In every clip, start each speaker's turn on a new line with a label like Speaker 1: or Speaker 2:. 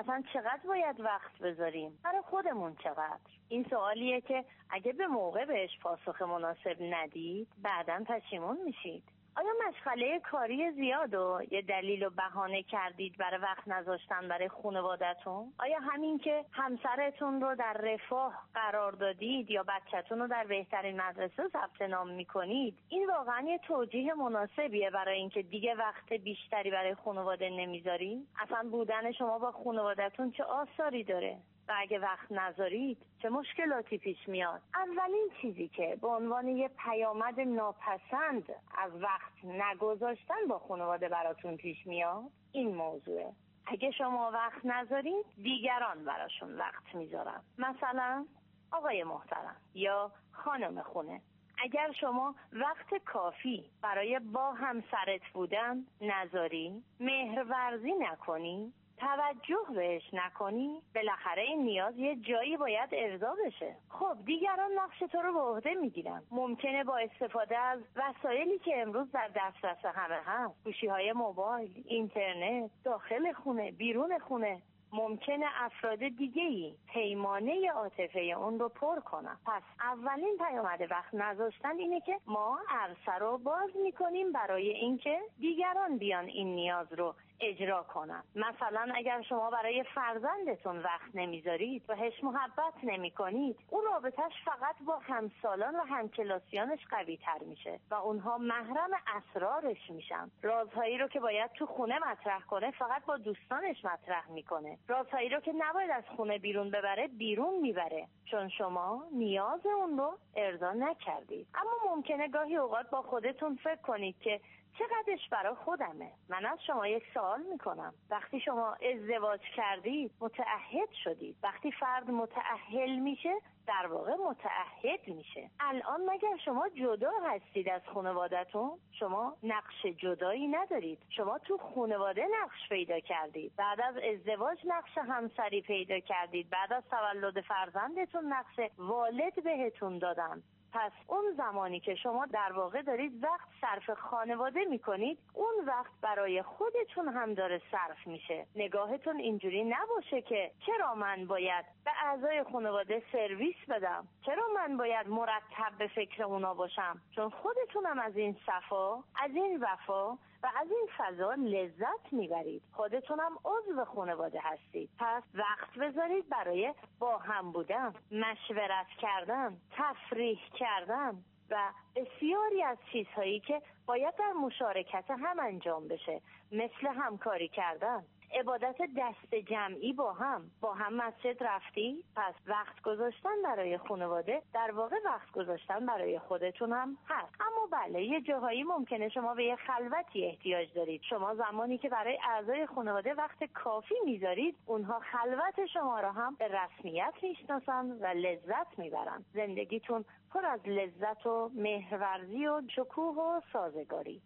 Speaker 1: اصلا چقدر باید وقت بذاریم؟ برای خودمون چقدر؟ این سوالیه که اگه به موقع بهش پاسخ مناسب ندید بعداً پشیمون میشید. آیا مشغله کاری زیاد و یه دلیل و بهانه کردید برای وقت نذاشتن برای خانوادتون؟ آیا همین که همسرتون رو در رفاه قرار دادید یا بچه‌تون رو در بهترین مدرسه ثبت نام میکنید این واقعا یه توجیه مناسبیه برای اینکه دیگه وقت بیشتری برای خانواده نمیذارید؟ اصلا بودن شما با خانوادتون چه آثاری داره؟ و اگه وقت نذارید چه مشکلاتی پیش میاد؟ اولین چیزی که به عنوان یه پیامد ناپسند از وقت نگذاشتن با خانواده براتون پیش میاد این موضوعه. اگه شما وقت نذارید دیگران براشون وقت میذارن. مثلا آقای محترم یا خانم خونه، اگر شما وقت کافی برای با همسرت بودن نذاری، مهرورزی نکنی، توجه بهش نکنی، بالاخره این نیاز یه جایی باید ارضا بشه. خب دیگران نقش تو رو به عهده میگیرن. ممکنه با استفاده از وسایلی که امروز در دسترس همه هست، گوشی‌های موبایل، اینترنت، داخل خونه، بیرون خونه، ممکنه افراد دیگه‌ای پیمانه عاطفه اون رو پر کنن. پس اولین پیامد وقت نذاشتن اینه که ما عرصه رو باز میکنیم برای اینکه دیگران بیان این نیاز رو اجرا کنن. مثلا اگر شما برای فرزندتون وقت نمیذارید و هیچ محبت نمیکنید، اون رابطش فقط با همسالان و همکلاسیانش قوی تر میشه و اونها محرم اسرارش میشن. رازهایی رو که باید تو خونه مطرح کنه فقط با دوستانش مطرح میکنه. رازهایی رو که نباید از خونه بیرون ببره بیرون میبره، چون شما نیاز اون رو ارضا نکردید. اما ممکنه گاهی اوقات با خودتون فکر کنید که چقدرش برای خودمه. من از شما یک سوال میکنم. وقتی شما ازدواج کردید متعهد شدید. وقتی فرد متأهل میشه در واقع متعهد میشه. الان مگر شما جدا هستید از خانوادتون؟ شما نقش جدایی ندارید. شما تو خانواده نقش پیدا کردید. بعد از ازدواج نقش همسری پیدا کردید. بعد از تولد فرزندتون نقش والد بهتون دادن. پس اون زمانی که شما در واقع دارید وقت صرف خانواده میکنید، اون وقت برای خودتون هم داره صرف میشه. نگاهتون اینجوری نباشه که چرا من باید به اعضای خانواده سرویس بدم، چرا من باید مرتب به فکر اونا باشم، چون خودتونم از این صفا، از این وفا و از این فضا لذت میبرید. خودتونم عضو خانواده هستید. پس وقت بذارید برای با هم بودن، مشورت کردن، تفریح کردن و بسیاری از چیزهایی که باید در مشارکت هم انجام بشه، مثل همکاری کردن، عبادت دست جمعی با هم مسجد رفتی. پس وقت گذاشتن برای خانواده در واقع وقت گذاشتن برای خودتون هم هست. اما بله یه جاهایی ممکنه شما به یه خلوتی احتیاج دارید. شما زمانی که برای اعضای خانواده وقت کافی میذارید، اونها خلوت شما را هم به رسمیت میشناسن و لذت میبرن. زندگیتون پر از لذت و مهرورزی و شکوه و سازگاری.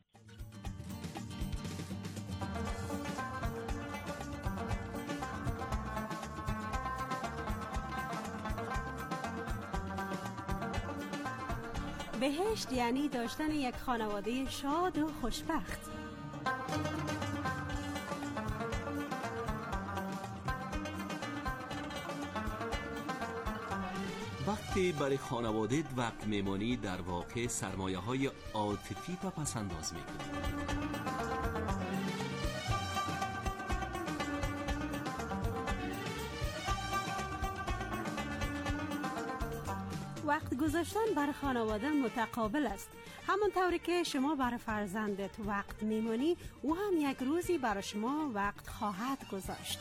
Speaker 2: بهشت یعنی داشتن یک خانواده شاد و خوشبخت.
Speaker 3: وقتی برای خانواده وقت میمانی در واقع سرمایه‌های عاطفی و پسنداز میکنی.
Speaker 2: وقت گذاشتن برای خانواده متقابل است. همون طوری که شما برای فرزندت وقت میمونی، او هم یک روزی برای شما وقت خواهد گذاشت.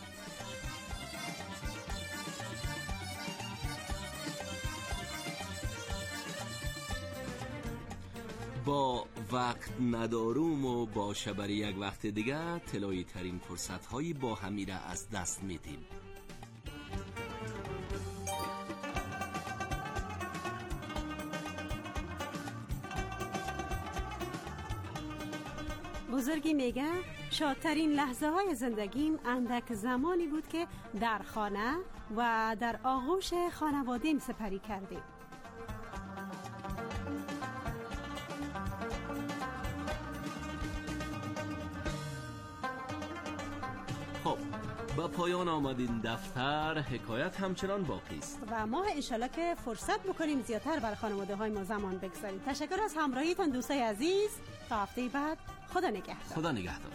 Speaker 3: با وقت نداروم و باشه برای یک وقت دیگه طلایی ترین فرصت هایی با هم میره از دست میدیم.
Speaker 2: بزرگی میگه شادترین لحظه های زندگیم اندک زمانی بود که در خانه و در آغوش خانوادیم سپری کردیم.
Speaker 3: خب به و پایان آمد این دفتر. حکایت همچنان باقی است
Speaker 2: و ما انشالله که فرصت بکنیم زیادتر برای خانواده های ما زمان بگذاریم. تشکر از همراهیتان دوستای عزیز. تا هفته بعد خدا نگهدار.
Speaker 3: خدا نگهدار.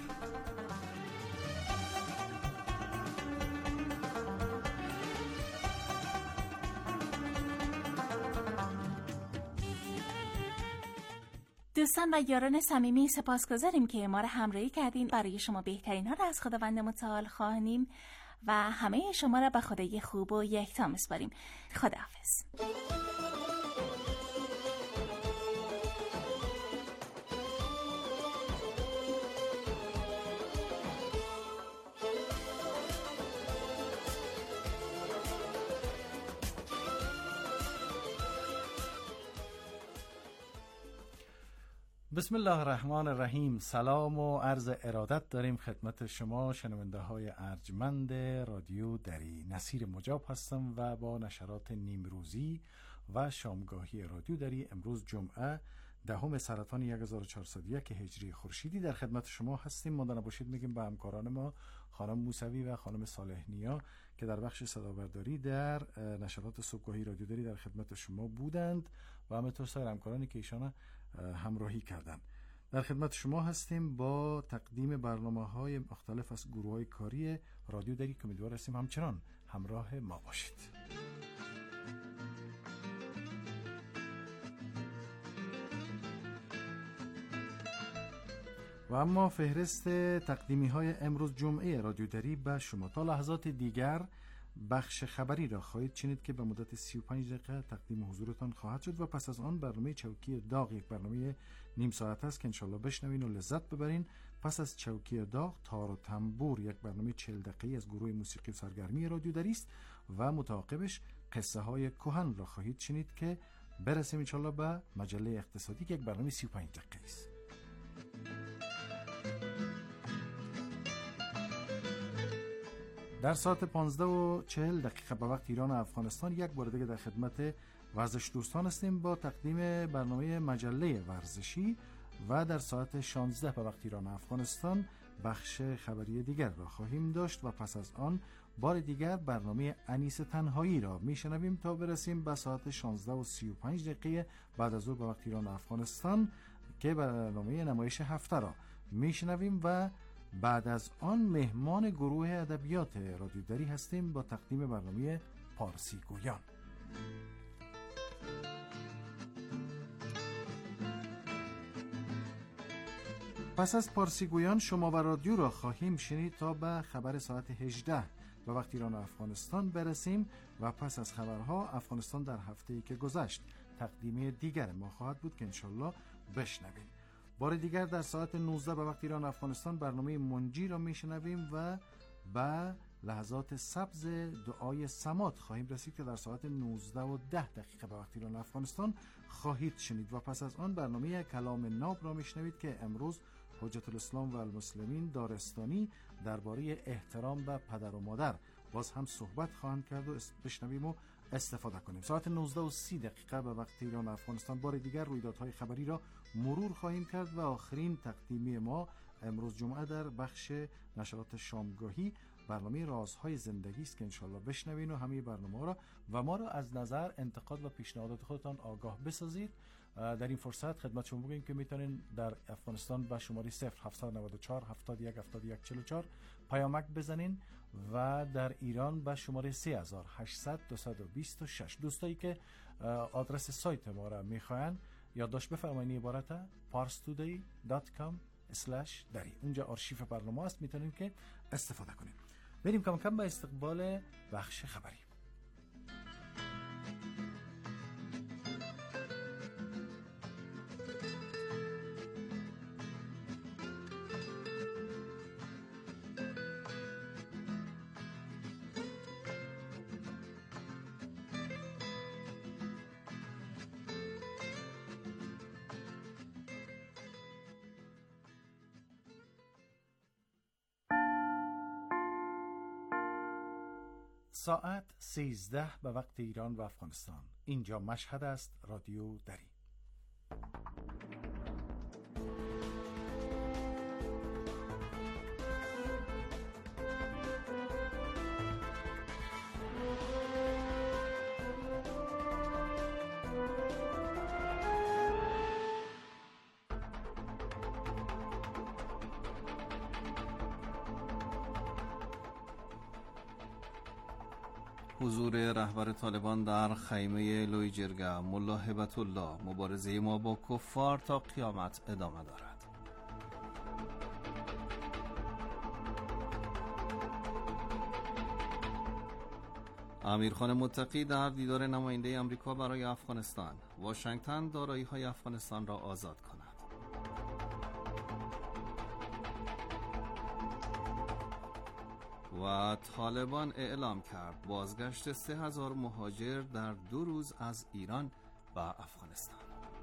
Speaker 4: دوستان و یاران صمیمی سپاسگزاریم که ما را همراهی کردین. برای شما بهترین ها را از خداوند متعال خواهیم و همه شما را به خدای خوب و یکتا می‌سپاریم. خداحافظ.
Speaker 5: بسم الله الرحمن الرحیم. سلام و عرض ارادت داریم خدمت شما شنونده های ارجمند رادیو دری. نصیر مجاب هستم و با نشرات نیمروزی و شامگاهی رادیو دری امروز جمعه 10 سرطان 1401 هجری خورشیدی در خدمت شما هستیم. مانده نباشید میگیم به همکاران ما خانم موسوی و خانم صالح نیا که در بخش صدابرداری در نشرات صبحگاهی رادیو دری در خدمت شما بودند و همینطور سایر همکارانی که ایشان همراهی کردند. در خدمت شما هستیم با تقدیم برنامه‌های مختلف از گروه‌های کاری رادیو دری که امیدوار هستیم همچنان همراه ما باشید. و اما فهرست تقدیمی‌های امروز جمعه رادیو دری به شما. تا لحظات دیگر بخش خبری را خواهید شنید که به مدت 35 دقیقه تقدیم حضورتان خواهد شد و پس از آن برنامه چوکی داغ، یک برنامه نیم ساعت است که انشالله بشنوین و لذت ببرین. پس از چوکی داغ تار و تنبور، یک برنامه 40 دقیقه‌ای از گروه موسیقی و سرگرمی رادیو دری است و متعاقبش قصه های کهن را خواهید شنید که برسیم انشالله به مجله اقتصادی که یک برنامه 35 دقیقه‌ای است. در ساعت 15:40 به وقت ایران و افغانستان یک بار دیگه در خدمت ورزش دوستان هستیم با تقدیم برنامه مجله ورزشی و در ساعت 16 به وقت ایران و افغانستان بخش خبری دیگر را خواهیم داشت و پس از آن بار دیگر برنامه انیس تنهایی را میشنویم تا برسیم به ساعت 16:35 دقیقه بعد از ظهر به وقت ایران و افغانستان که برنامه نمایش هفته را میشنویم و بعد از آن مهمان گروه ادبیات رادیو دری هستیم با تقدیم برنامه پارسی گویان. پس از پارسی گویان شما و رادیو را خواهیم شنید تا به خبر ساعت 18 به وقت ایران و افغانستان برسیم و پس از خبرها افغانستان در هفته‌ای که گذشت تقدیمی دیگر ما خواهد بود که انشالله بشنویم. بار دیگر در ساعت 19 به وقت ایران افغانستان برنامه منجی را میشنویم و به لحظات سبز دعای سماط خواهیم رسید که در ساعت 19:10 به وقت ایران افغانستان خواهید شنید و پس از آن برنامه کلام ناب را میشنوید که امروز حجت الاسلام و المسلمین دارستانی درباره احترام به پدر و مادر باز هم صحبت خواهند کرد و بشنویم و استفاده کنیم. ساعت 19:30 به وقت ایران و افغانستان بار دیگر رویدادهای خبری را مرور خواهیم کرد و آخرین تقدیمی ما امروز جمعه در بخش نشرات شامگاهی برنامه رازهای زندگی است که انشالله بشنوین و همه برنامه را و ما را از نظر، انتقاد و پیشنهادات خودتان آگاه بسازید. در این فرصت خدمت شما بگویم که میتونین در افغانستان به شماره 0794 71 71 44 پیامک بزنین و در ایران به شماره 3800 226. دوستایی که آدرس سایت ما را میخواین یادداشت بفرمایید، عبارت parstoday.com/dari. اونجا آرشیو برنامه است، میتونید که استفاده کنید. بریم کم کم به استقبال بخش خبری. ساعت 13 به وقت ایران و افغانستان. اینجا مشهد است، رادیو دری.
Speaker 6: حضور رهبر طالبان در خیمه لویجرگه ملا هبت الله: مبارزه ما با کفار تا قیامت ادامه دارد. امیرخان متقی در دیدار نماینده آمریکا برای افغانستان: واشنگتن دارایی‌های افغانستان را آزاد کند. و طالبان اعلام کرد بازگشت 3000 مهاجر در 2 روز از ایران و افغانستان.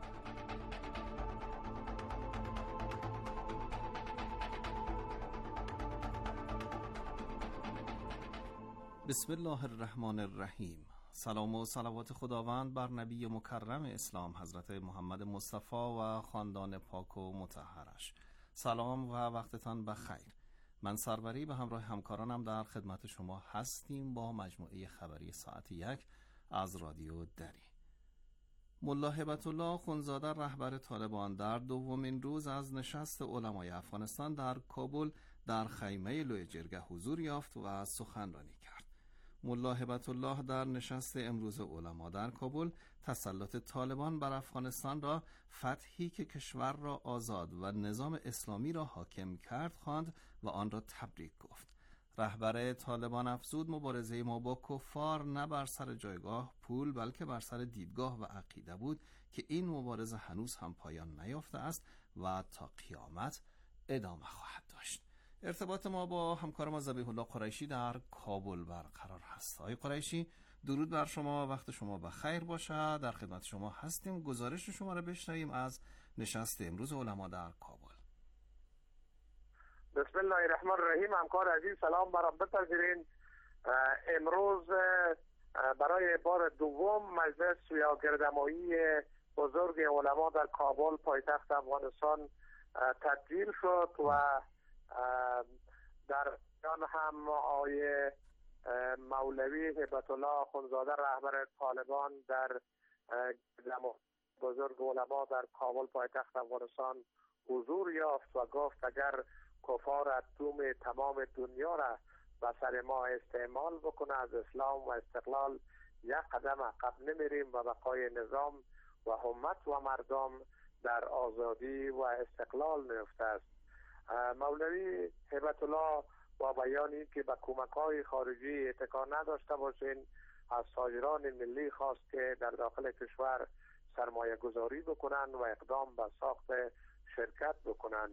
Speaker 6: بسم الله الرحمن الرحیم. سلام و صلوات خداوند بر نبی مکرم اسلام حضرت محمد مصطفی و خاندان پاک و مطهرش. سلام و وقتتان بخیر. من سروری به همراه همکارانم در خدمت شما هستیم با مجموعه خبری ساعت 1 از رادیو دری. ملا هبت الله خونزاده رهبر طالبان در دومین روز از نشست علمای افغانستان در کابل در خیمه لویجرگه حضور یافت و سخنرانی کرد. ملا هبت الله در نشست امروز علما در کابل تسلط طالبان بر افغانستان را فتحی که کشور را آزاد و نظام اسلامی را حاکم کرد خواند و آن را تبریک گفت. رهبر طالبان افزود مبارزه ما با کفار نه بر سر جایگاه پول بلکه بر سر دیدگاه و عقیده بود که این مبارزه هنوز هم پایان نیافته است و تا قیامت ادامه خواهد داشت. ارتباط ما با همکار ما ذبیح الله قریشی در کابل برقرار هست. آقای قریشی، درود بر شما، وقت شما بخیر باشد. در خدمت شما هستیم. گزارش شما را بشنویم از نشست امروز علما در کابل.
Speaker 7: بسم الله الرحمن الرحیم. همکار عزیز سلام برام بپذیرین. امروز برای بار دوم مجلس یا گردهمایی بزرگ علما در کابل پایتخت افغانستان تدبیر شد و در آن هم آقای مولوی هبت الله خونزاده رهبر طالبان در گردهمایی بزرگ علما در کابل پایتخت افغانستان حضور یافت و گفت اگر کفار اتم تمام دنیا را به سر ما استعمال بکنه از اسلام و استقلال یک قدم عقب نمیریم و بقای نظام و امت و مردم در آزادی و استقلال میفته است. مولوی هبت الله با بیانی که به کمک‌های خارجی اتکا نداشته باشین از تاجران ملی خواست که در داخل کشور سرمایه گذاری بکنن و اقدام به ساخت شرکت بکنن.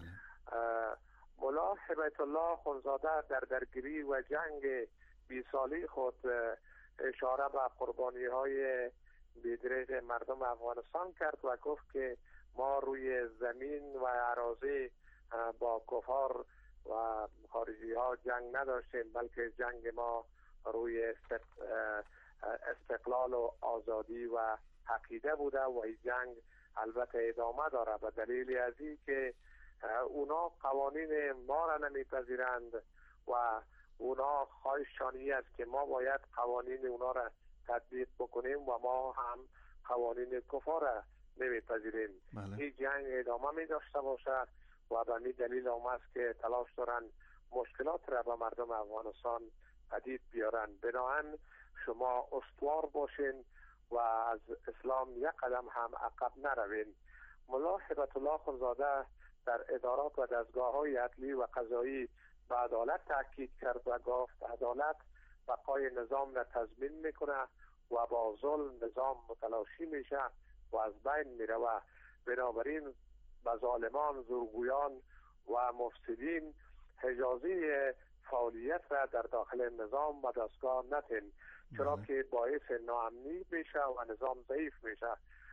Speaker 7: ملا هبت الله خونزاده در درگیری و جنگ 20 سالی خود اشاره به قربانی‌های بی‌دریغ مردم افغانستان کرد و گفت که ما روی زمین و اراضی با کفار و خارجی ها جنگ نداشتیم، بلکه جنگ ما روی استقلال و آزادی و عقیده بوده و این جنگ البته ادامه داره به دلیل از این که اونا قوانین ما را نمیپذیرند و اونا خواهششانی است که ما باید قوانین اونا را تطبیق بکنیم و ما هم قوانین کفار را نمیپذیریم. این جنگ ادامه می داشته باشه و به می دلیل است که تلاش دارن مشکلات را به مردم افغانستان پدید بیارن. بنابراین شما استوار باشین و از اسلام یک قدم هم عقب نروین. ملا هبت الله خونزاده در ادارات و دستگاه‌های عدلی و قضایی به عدالت تاکید کرد و گفت عدالت بقای نظام را تضمین میکنه و با ظلم نظام متلاشی میشه و از بین میره و بنابراین به ظالمان، زورگویان و مفسدین اجازه فعالیت را در داخل نظام و دستگاه ندین، چرا که باعث ناامنی میشه و نظام ضعیف میشه.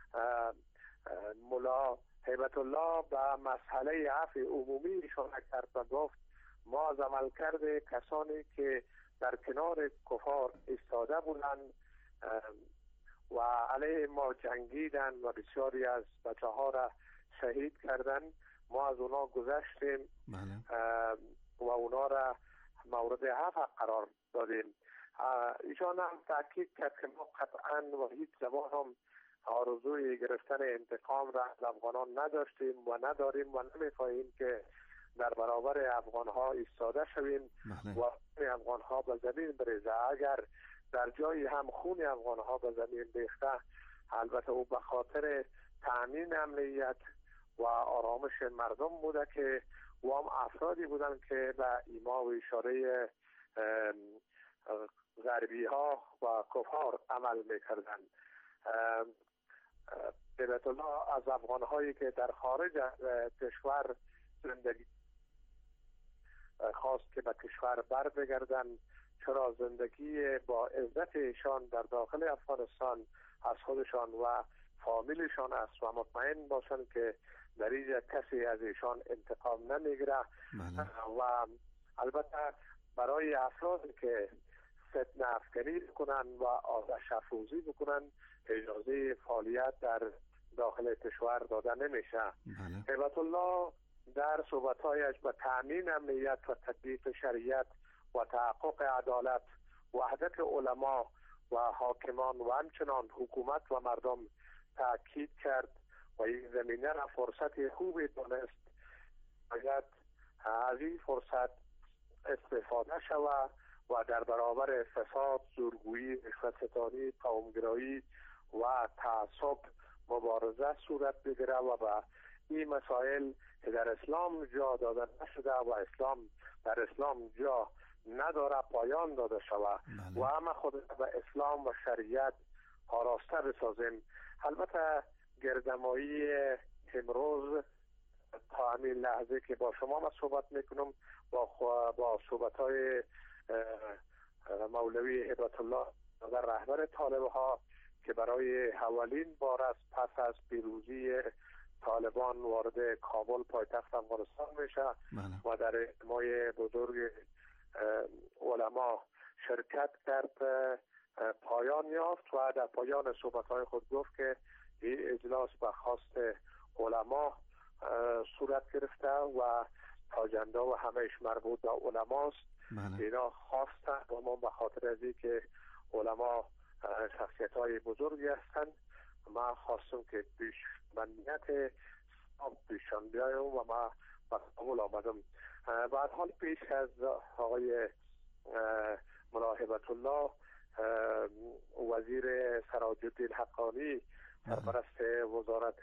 Speaker 7: ملا هبت الله به مسئله عفو عمومی اشاره کرد و گفت ما از عمل کرده کسانی که در کنار کفار ایستاده بودند و علیه ما جنگیدن و بسیاری از بچه ها را شهید کردن، ما از اونا گذشتیم و اونا را مورد عفو قرار دادیم. ایشان هم تاکید کرد که ما قطعا و هیچ زمان هم آرزوی گرفتن انتقام را از افغانان نداشتیم و نداریم و نمیخواهیم که در برابر افغان ها ایستاده شویم و افغان ها به زمین بریزه. اگر در جایی هم خون افغانها به زمین ریخته. البته او به خاطر تأمین امنیت و آرامش مردم بوده که و هم افرادی بودن که به ایما و اشاره غربی ها و کفار عمل میکردن. بیت الله از افغان هایی که در خارج کشور زندگی خواست که به کشور بر بگردن، چرا زندگی با عزت ایشان در داخل افغانستان از خودشان و فامیلشان است و مطمئن باشند که در اینجا کسی از ایشان انتقام نمیگیره. و البته برای افرادی که فتنه افکنی بکنن و آتش افروزی بکنن اجازه فعالیت در داخل کشور داده نمیشه. هیبت الله در صحبت‌هایش به تأمین امنیت و تطبیق شریعت و تحقق عدالت، وحدت علما و حاکمان و همچنان حکومت و مردم تاکید کرد و این زمینه را فرصت خوبی دانست باید از این فرصت استفاده شود و در برابر فساد، زورگویی، رشوت‌ستانی، قومگرایی و تعصب مبارزه صورت بگیره و به این مسائل که در اسلام جا داده نشده و اسلام در اسلام جا نداره پایان داده شود و همه خود به اسلام و شریعت آراسته بسازیم. البته گردمایی امروز تا همین لحظه که با شما من صحبت میکنم با صحبت‌های مولوی هیبت الله در رهبر طالب ها که برای اولین بار است پس از پیروزی طالبان وارد کابل پایتخت افغانستان میشه و در اجتماع بزرگ علما شرکت کرد پایان یافت و در پایان صحبت‌های خود گفت که این اجلاس به خواست علما صورت گرفته و اجنده و همهش مربوط به علماست. اینا خواستن و ما به خاطر از این که علما شخصیت‌های بزرگی هستند ما خواستم که پیش‌بندیت پیشان بیایم و ما به کابل آمدم. بعد حال پیش از آقای ملا هیبت الله وزیر سراج الدین حقانی سرپرست وزارت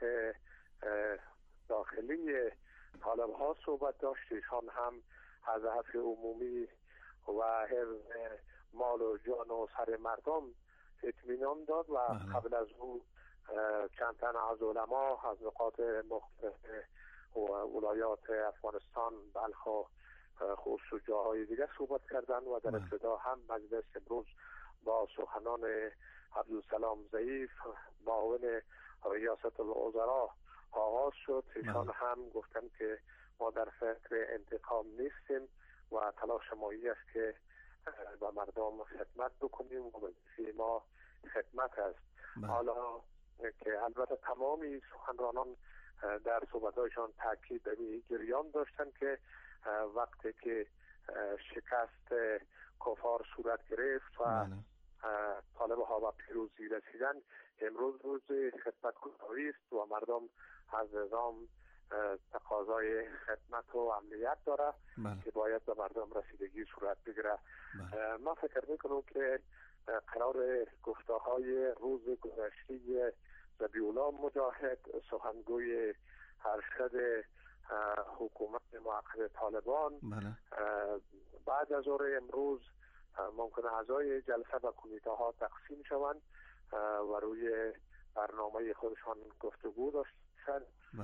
Speaker 7: داخلی طالب ها صحبت داشت. ایشان هم از عفو عمومی و حفظ مال و جان و سر مردم اطمینان داد و قبل از او چند تن از علما از نقاط مختلف ولایات افغانستان بلخ و خوست و جاهای دیگر صحبت کردند و در ابتدا هم مجلس امروز با سخنان عبدالسلام ضعیف معاون ریاست الوزراء آغاز شد. ایشان هم گفتن که ما در فکر انتقام نیستیم و تلاش ما است که به مردم خدمت بکنیم و وظیفه ما خدمت است. حالا که البته تمامی سخنرانان در صحبت‌هایشان تاکید به این جریان داشتن که وقتی که شکست کفار صورت گرفت و طالب‌ها به پیروزی رسیدن امروز روز خدمت‌گزاری است و مردم از نظام تقاضای خدمت و امنیت داره که باید به مردم رسیدگی صورت بگیره. ما فکر میکنم که قرار گفته‌های روز گذشته ذبیح الله مجاهد سخنگوی ارشد حکومت موقت طالبان بعد از ظهر امروز ممکن اعضای جلسه و کمیته ها تقسیم شوند و روی برنامه خودشان گفتگو داشتند.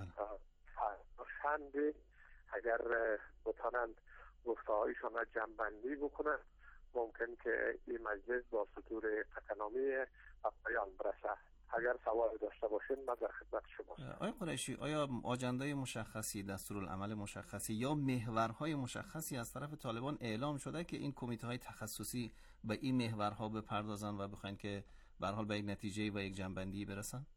Speaker 7: شنبه اگر بتانند گفته هایشان را جمع‌بندی بکنند ممکن که این مجلس با صدور قطعنامه به پایان برسه. اگر سوال داشته باشین من در خدمت شماست.
Speaker 6: آقای قریشی، آیا آجنده مشخصی، دستورالعمل مشخصی یا محورهای مشخصی از طرف طالبان اعلام شده که این کمیته های تخصصی به این محورها بپردازن و بخواین که به هر حال به یک نتیجه و یک جنبندی برسن؟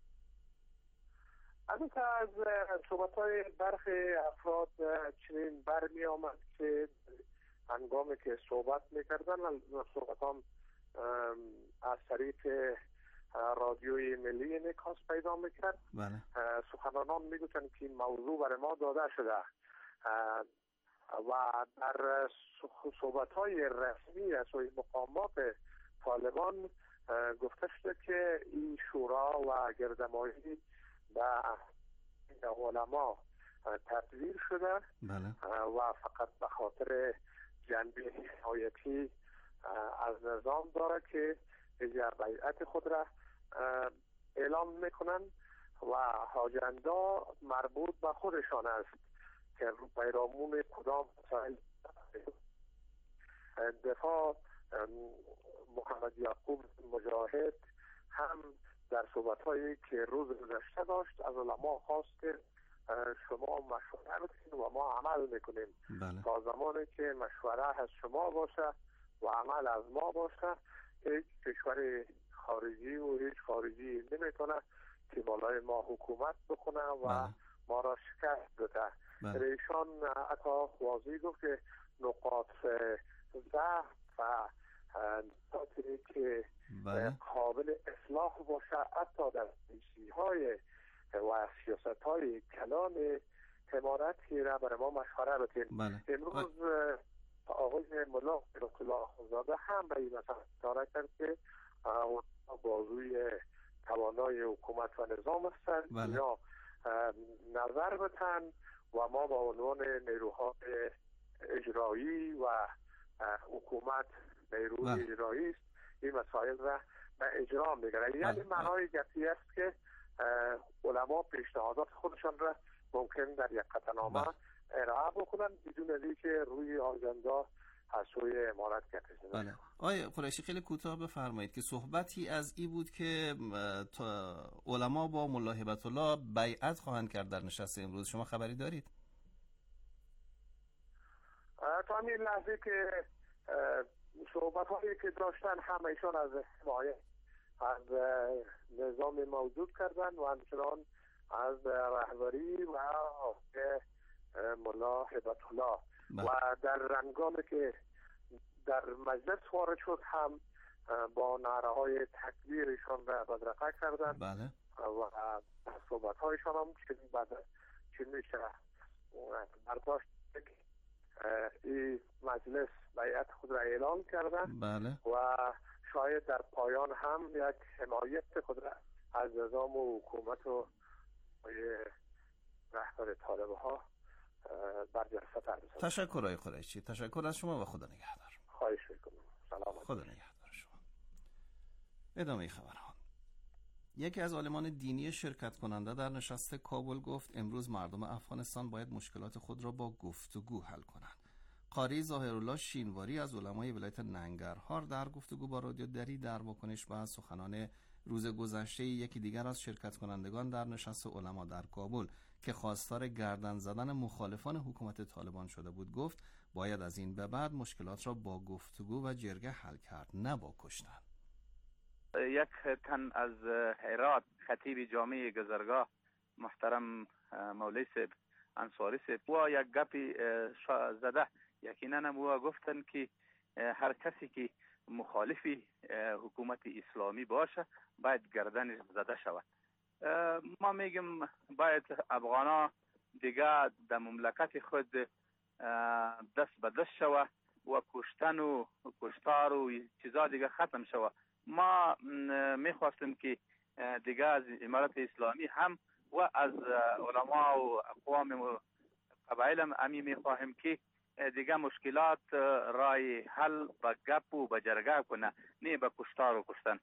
Speaker 7: البته از صحبت‌های برخی افراد چنین برمی آمد که هنگامی که صحبت می‌کردن صحبتان از طریق رادیوی ملی انعکاس پیدا میکرد. سخنرانان میگویند که این موضوع برای ما داده شده و در صحبت‌های رسمی از سوی مقامات طالبان گفته شده که این شورا و گردهمایی به علما تبدیل شده.
Speaker 6: بله.
Speaker 7: و فقط به خاطر جنبه حمایتی از نظام داره که بیعت خود را اعلام میکنن و اجندا مربوط به خودشان است که پیرامون کدام مسائل دفاع محمد یعقوب مجاهد هم در صحبت‌هایی که روز گذشته داشت از علما خواست که شما مشوره بکنید و ما عمل میکنیم.
Speaker 6: بله.
Speaker 7: تا زمانی که مشوره از شما باشه و عمل از ما باشه هیچ کشور خارجی و هیچ خارجی نمیتونه که بالای ما حکومت بکنه و
Speaker 6: بله.
Speaker 7: ما را شکست بده.
Speaker 6: بله.
Speaker 7: ایشان حتی واضح گفت که نقاط ضعف و نقاطی که
Speaker 6: بله.
Speaker 7: قابل اصلاح باشه حتی در پالیسی‌های و سیاست‌های کلان امارتی را برای ما مشوره بکنیم.
Speaker 6: بله.
Speaker 7: امروز آقای ملا رسول الله خانزاده هم به این مسئله اشاره کرد که بازوی توانای حکومت و نظام هستند.
Speaker 6: بله.
Speaker 7: یا نظر بتن و ما با عنوان نیروهای اجرایی و حکومت نیروی اجرایی است این مسائل را به اجرا میگیره. یعنی معنای گپی است که علما پیشنهادات خودشان را ممکن در یک قطعنامه ارائه بکنن بدون از اینکه روی آژاندا از سوی امارت کشیده.
Speaker 6: بله. آقای قریشی خیلی کوتاه بفرمایید که صحبتی از این بود که علما با ملا هبت الله بیعت خواهند کرد در نشست امروز. شما خبری دارید؟
Speaker 7: تا همین لحظه که صحبت هایی که داشتن همشان از حمایت از نظام موجود کردن و همچنان از رهبری و ملا هبت الله و در رنگامی که در مجلس وارد شد هم با نعره های تکبیرشان را بدرقه کردن.
Speaker 6: بله.
Speaker 7: و صحبت هایشان هم چی میشه برداشت این مجلس بیعت خود را اعلان کردن.
Speaker 6: بله.
Speaker 7: و شاید در پایان هم یک حمایت خود را از نظام و حکومت و رهبر طالب ها برجسته تر.
Speaker 6: تشکر آقای قریشی. تشکر از شما و خدا نگهدار.
Speaker 7: خواهش میکنم. سلامت.
Speaker 6: خدا نگهدار شما. ادامه خبرها. یکی از عالمان دینی شرکت کننده در نشست کابل گفت امروز مردم افغانستان باید مشکلات خود را با گفتگو حل کنند. قاری ظاهرالله شینواری از علمای ولایت ننگرهار در گفتگو با رادیو دری در واکنش به سخنان روز گذشته یکی دیگر از شرکت کنندگان در نشست علما در کابل که خواستار گردن زدن مخالفان حکومت طالبان شده بود گفت باید از این به بعد مشکلات را با گفتگو و جرگه حل کرد، نه با کشتن.
Speaker 8: یک تن از هرات خطیب جامع گذرگاه محترم مولوی صاحب انصاری صاحب و یک گپی زده یقینا و گفتن که هر کسی که مخالفی حکومت اسلامی باشه باید گردنش زده شود. ما میگم باید افغانا دیگه در مملکت خود دست به دست شود و کشتن و کشتار و چیزا دیگه ختم شود. ما میخواستیم که دیگه از امارت اسلامی هم و از علما و اقوام و قبایل هم امی میخواهیم که دیگه مشکلات رای حل با گپ و با جرگه کنه، نه با کشتار و کشتن.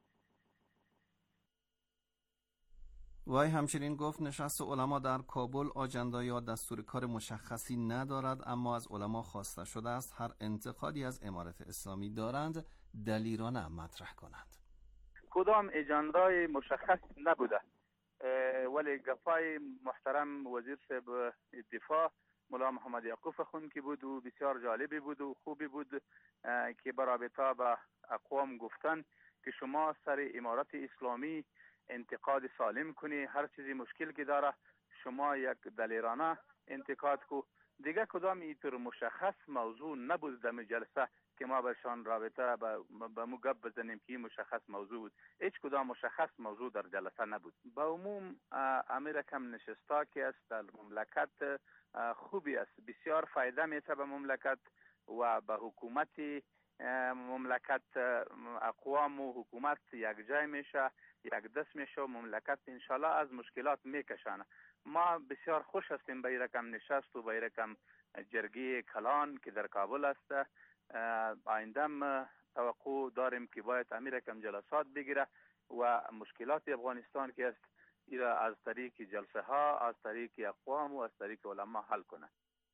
Speaker 6: وای همچنین گفت نشست علما در کابل آجندا یا دستور کار مشخصی ندارد، اما از علما خواسته شده است هر انتقادی از امارت اسلامی دارند دلیرانه مطرح کنند.
Speaker 8: کدام اجندای مشخص نبوده، ولی گفای محترم وزیر صاحب دفاع مولا محمد یعقوب خون که بود و بسیار جالبی بود و خوبی بود که برابطه به اقوام گفتن که شما سر امارت اسلامی انتقاد سالم کنی، هر چیزی مشکل که داره شما یک دلیرانه انتقاد کو. دیگه کدام اینطور مشخص موضوع نبود در جلسه که ما برشان رابطه به مگب بزنیم که مشخص موضوع بود. هیچ کدام مشخص موضوع در جلسه نبود. به عموم امیر کم نشستا که است در مملکت خوبی است، بسیار فایده میده به مملکت و به حکومت مملکت اقوام و حکومت یک جای میشه، یک دست میشه و مملکت انشالله از مشکلات میکشانه. ما بسیار خوش هستیم به این رقم نشست و به این رقم جرگه کلان که در کابل است. آینده توقع داریم که باید امیر رقم جلسات بگیره و مشکلات افغانستان که است ایرا از طریق جلسه ها، از طریق اقوام و از طریق علما حل کنه.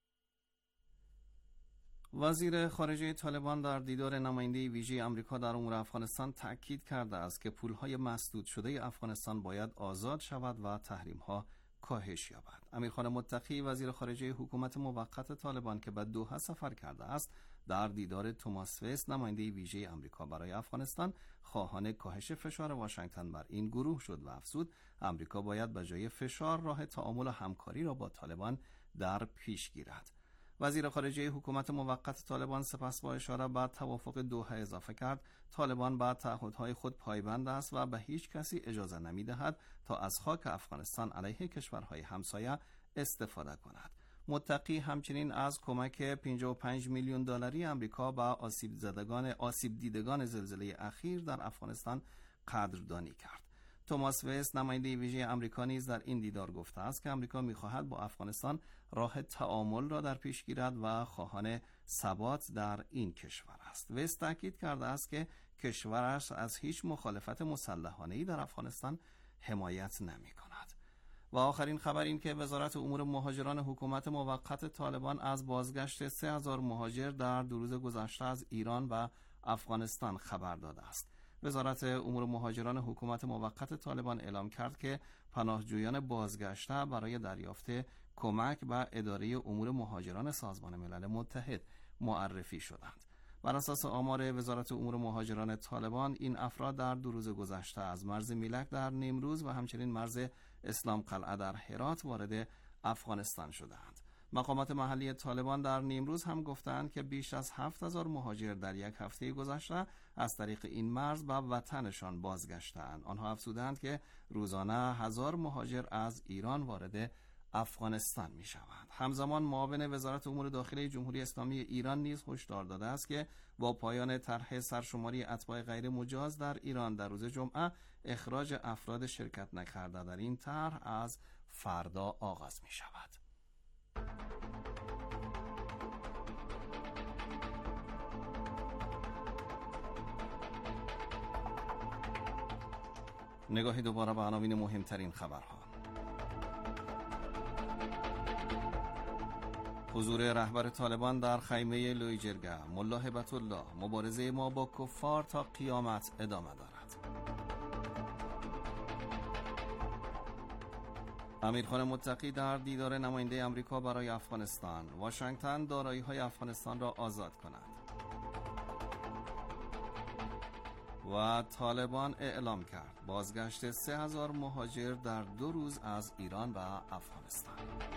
Speaker 6: وزیر خارجه طالبان در دیدار نماینده ویژه آمریکا در امور افغانستان تاکید کرده است که پولهای مسدود شده افغانستان باید آزاد شود و تحریم‌ها کاهش یابد. امیرخان متقی وزیر خارجه حکومت موقت طالبان که به دوحه سفر کرده است، در دیدار توماس وست نماینده ویژه آمریکا برای افغانستان خواهان کاهش فشار واشنگتن بر این گروه شد و افزود آمریکا باید به جای فشار راه تعامل و همکاری را با طالبان در پیش گیرد. وزیر خارجه حکومت موقت طالبان سپس با اشاره به توافق دوحه اضافه کرد طالبان به تعهدهای خود پایبند است و به هیچ کسی اجازه نمی‌دهد تا از خاک افغانستان علیه کشورهای همسایه استفاده کند. متقی همچنین از کمک 55 میلیون دلاری آمریکا به آسیب دیدگان زلزله اخیر در افغانستان قدردانی کرد. توماس وست نماینده ویژه آمریکا نیز در این دیدار گفته است که آمریکا می‌خواهد با افغانستان راه تعامل را در پیش گیرد و خواهان ثبات در این کشور است. وست تاکید کرده است که کشورش از هیچ مخالفت مسلحانه‌ای در افغانستان حمایت نمی‌کند. و آخرین خبر این که وزارت امور مهاجران حکومت موقت طالبان از بازگشت 3000 مهاجر در 2 روز گذشته از ایران و افغانستان خبر داده است. وزارت امور مهاجران حکومت موقت طالبان اعلام کرد که پناهجویان بازگشته برای دریافت کمک به اداره امور مهاجران سازمان ملل متحد معرفی شدند. بر اساس آمار وزارت امور مهاجران طالبان این افراد در 2 روز گذشته از مرز میلک در نیمروز و همچنین مرز اسلام قلعه در هرات وارد افغانستان شدند. مقامات محلی طالبان در نیمروز هم گفتند که بیش از 7000 مهاجر در یک هفته گذشته از طریق این مرز به وطنشان بازگشتند. آنها افزودند که روزانه 1000 مهاجر از ایران وارد افغانستان می شوند. همزمان معاون وزارت امور داخلی جمهوری اسلامی ایران نیز هشدار داده است که با پایان طرح سرشماری اتباع غیر مجاز در ایران در روز جمعه اخراج افراد شرکت نکرده در این طرح از فردا آغاز می شود. نگاهی دوباره به عناوین مهمترین خبرها. حضور رهبر طالبان در خیمه لویجرگه، ملا هبت الله: مبارزه ما با کفار تا قیامت ادامه دارد. امیرخان متقی در دیدار نماینده آمریکا برای افغانستان: واشنگتن دارایی‌های افغانستان را آزاد کند. و طالبان اعلام کرد بازگشت 3000 مهاجر در 2 روز از ایران و افغانستان.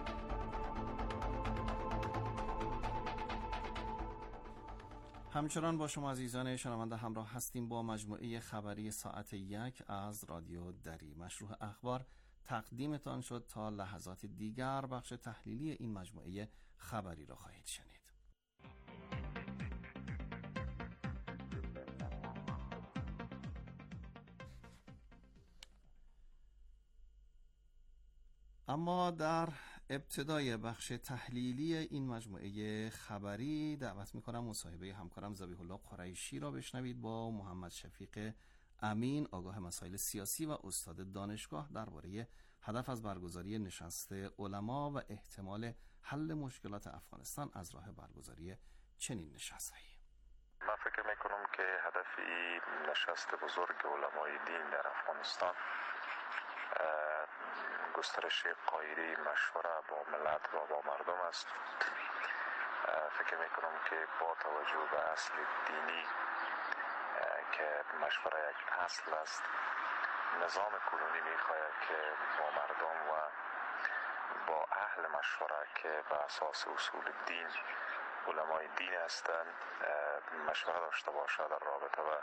Speaker 6: همچنان با شما عزیزان شنونده همراه هستیم با مجموعه خبری ساعت 1 از رادیو دری. مشروع اخبار تقدیمتان شد. تا لحظات دیگر بخش تحلیلی این مجموعه خبری را خواهید شنید. اما در ابتدای بخش تحلیلی این مجموعه خبری دعوت می‌کنم مصاحبه همکارم ذبیح الله قریشی را بشنوید با محمد شفیق امین، آگاه مسائل سیاسی و استاد دانشگاه، درباره هدف از برگزاری نشست علما و احتمال حل مشکلات افغانستان از راه برگزاری چنین نشست‌هایی.
Speaker 9: من فکر می‌کنم که هدف این نشست بزرگ علمای دین در افغانستان گسترش قاعده مشوره با ملت و با مردم است. فکر میکنم که با توجه به اصل دینی که مشوره یک اصل است، نظام کنونی میخواهد که با مردم و با اهل مشوره که به اساس اصول دین علمای دین هستند مشوره داشته باشد در رابطه و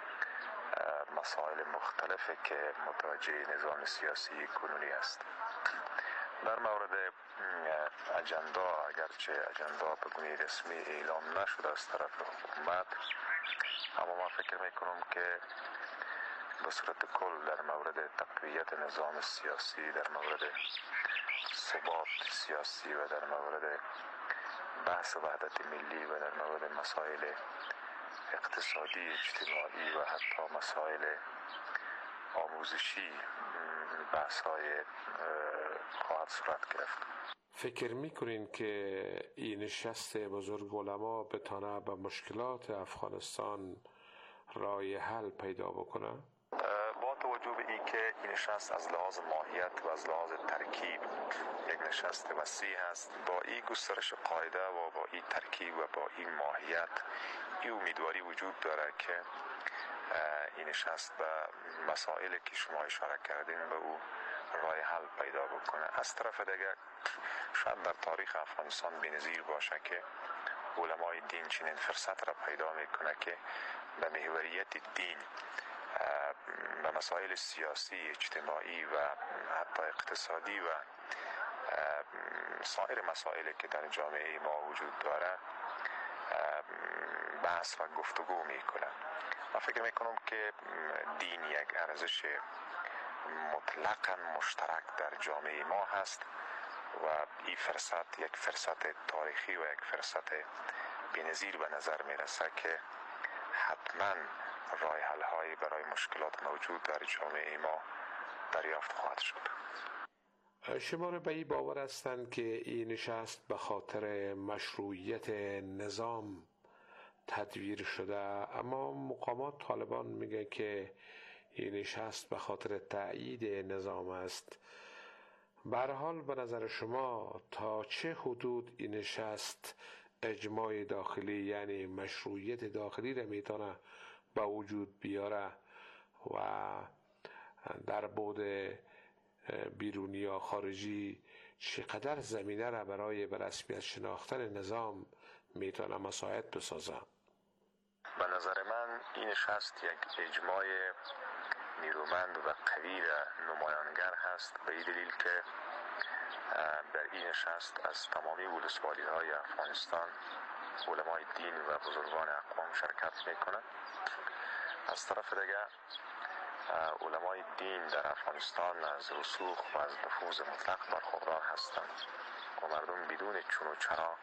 Speaker 9: مسائل مختلفی که متوجه نظام سیاسی کنونی است. در مورد اجندا، اگرچه اجندا به گونه رسمی اعلام نشده از طرف حکومت، اما من فکر میکنم که به صورت کل در مورد تقویت نظام سیاسی، در مورد ثبات سیاسی و در مورد بحث وحدت ملی و در مورد مسائل اقتصادی، اجتماعی و حتی مسائل آموزشی بحث‌های خواهد صورت گرفت.
Speaker 10: فکر میکنین که این نشست بزرگ علما بتانه به مشکلات افغانستان راه حل پیدا بکنه؟
Speaker 9: با توجه به این که این نشست از لحاظ ماهیت و از لحاظ ترکیب یک نشست وسیع است، با این گسترش قاعده و با این ترکیب و با این ماهیت این امیدواری وجود داره که این نشست به مسائلی که شما اشاره کردین به او راه حل پیدا بکنه. از طرف دیگر شاید در تاریخ افغانستان بی‌نظیر باشه که علمای دین چنین فرصت را پیدا میکنه که به محوریت دین به مسائل سیاسی، اجتماعی و حتی اقتصادی و سایر مسائلی که در جامعه ما وجود داره بحث و گفتگو میکنه. من فکر میکنم که دین یک ارزش مطلقاً مشترک در جامعه ما هست و این فرصت یک فرصت تاریخی و یک فرصت بی‌نظیر به نظر میرسه که حتما راه حل های برای مشکلات موجود در جامعه ما دریافت خواهد شد.
Speaker 10: شما را به این باور هستند که این نشست به خاطر مشروعیت نظام تدویر شده، اما مقامات طالبان میگه که این نشست به خاطر تأیید نظام است. به هر حال به نظر شما تا چه حدود این نشست اجماع داخلی یعنی مشروعیت داخلی را میتونه به وجود بیاره و در بعد بیرونی یا خارجی چقدر زمینه را برای به رسمیت شناختن نظام میتونه مساعد بسازه؟
Speaker 9: به نظر من این نشست یک اجماع نیرومند و قوی را نمایانگر هست، به این دلیل که در این نشست از تمامی ولسوالی های افغانستان علمای دین و بزرگان اقوام شرکت میکنند. از طرف دیگر علمای دین در افغانستان از رسوخ و از نفوذ مطلق برخوردار هستند و مردم بدون چون و چرا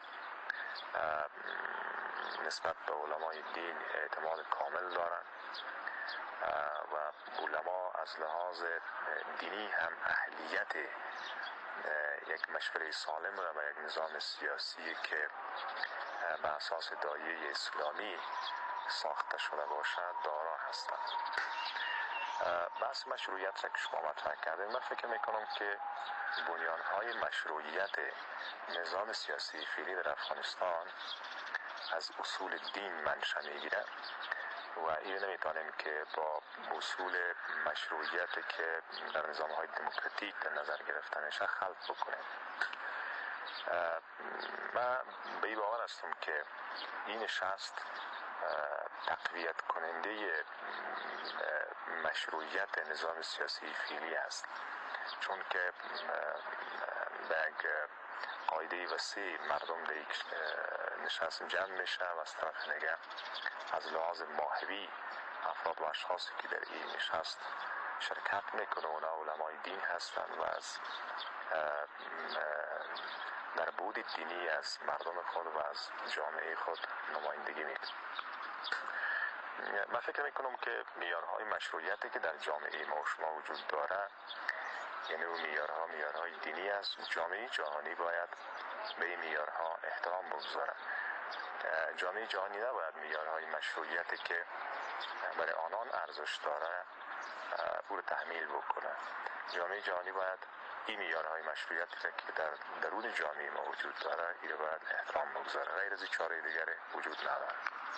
Speaker 9: نسبت به علمای دین اعتماد کامل دارند و علما از لحاظ دینی هم اهلیت یک مشوره سالم و یک نظام سیاسی که به اساس دایره اسلامی ساخته شده باشد دارا هستند. بحث مشروعیت را که شما مطرح کردید، من فکر میکنم که بنیانهای مشروعیت نظام سیاسی فعلی در افغانستان از اصول دین منشأ میگیرد و این نمیتونیم که با اصول مشروعیت که در نظام‌های دموکراتیک در نظر گرفته میشه خلط بکنیم. من به این باور هستم که این نشست تقویت کننده مشروعیت نظام سیاسی فعلی است، چون که به یک قاعده وسیع مردم در یک نشست جمع میشه و از طرف دیگر از لحاظ ماهوی افراد و اشخاصی که در این نشست شرکت میکنه اونا علمای دین هستند و از در بعد دینی از مردم خود و از جامعه خود نمایندگی میکنه. من فکر میکنم که معیارهای مشروعیتی که در جامعه ما و شما وجود داره، یعنی اون معیارهای دینی است. جامعه جهانی باید به این معیارها احترام بگذاره. جامعه جهانی نباید معیارهای مشروعیتی که برای آنان ارزش داره او رو تحمیل بکنه. جامعه جهانی باید این معیارهای مشروعیتی که در درون جامعه ما وجود داره این رو باید احترام بگذاره. غیر از چاره دیگری وجود نداره.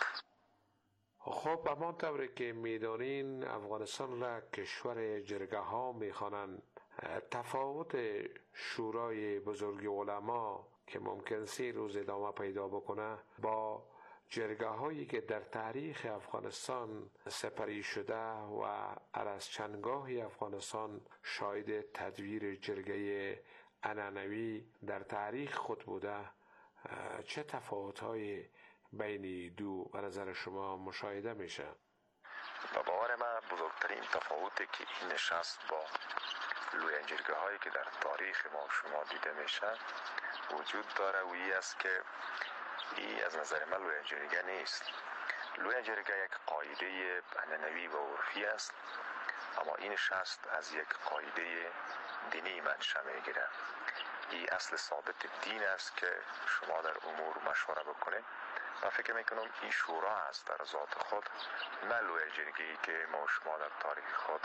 Speaker 10: خب همان طوری که میدانین افغانستان را کشور جرگه ها میخوانند، تفاوت شورای بزرگ علما که ممکن 3 روز ادامه پیدا بکنه با جرگه هایی که در تاریخ افغانستان سپری شده و از چندگاهی افغانستان شاهد تدویر جرگه عنعنوی در تاریخ خود بوده، چه تفاوت های بین دو به نظر شما مشاهده میشه؟
Speaker 9: به باور من بزرگترین تفاوتی که این نشست با لوینجرگه هایی که در تاریخ ما شما دیده میشه وجود داره و این است که این از نظر من لوینجرگه نیست. لوینجرگه یک قاعده عنعنوی و عرفی است، اما این نشست از یک قاعده دینی منشأ میگیره. این اصل ثابت دین است که شما در امور مشوره بکنید و فکر میکنم این شورا است در ذات خود، نه لوینجرگه‌ای که ما شما در تاریخ خود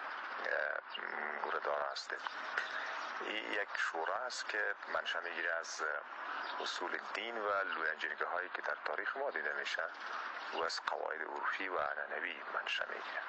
Speaker 9: گوردار هستیم. این یک شورا است که منشأ میگیره از اصول دین و لوینجرگه هایی که در تاریخ ما دیده میشه و از قواعد عرفی و عنعنوی منشأ میگیره.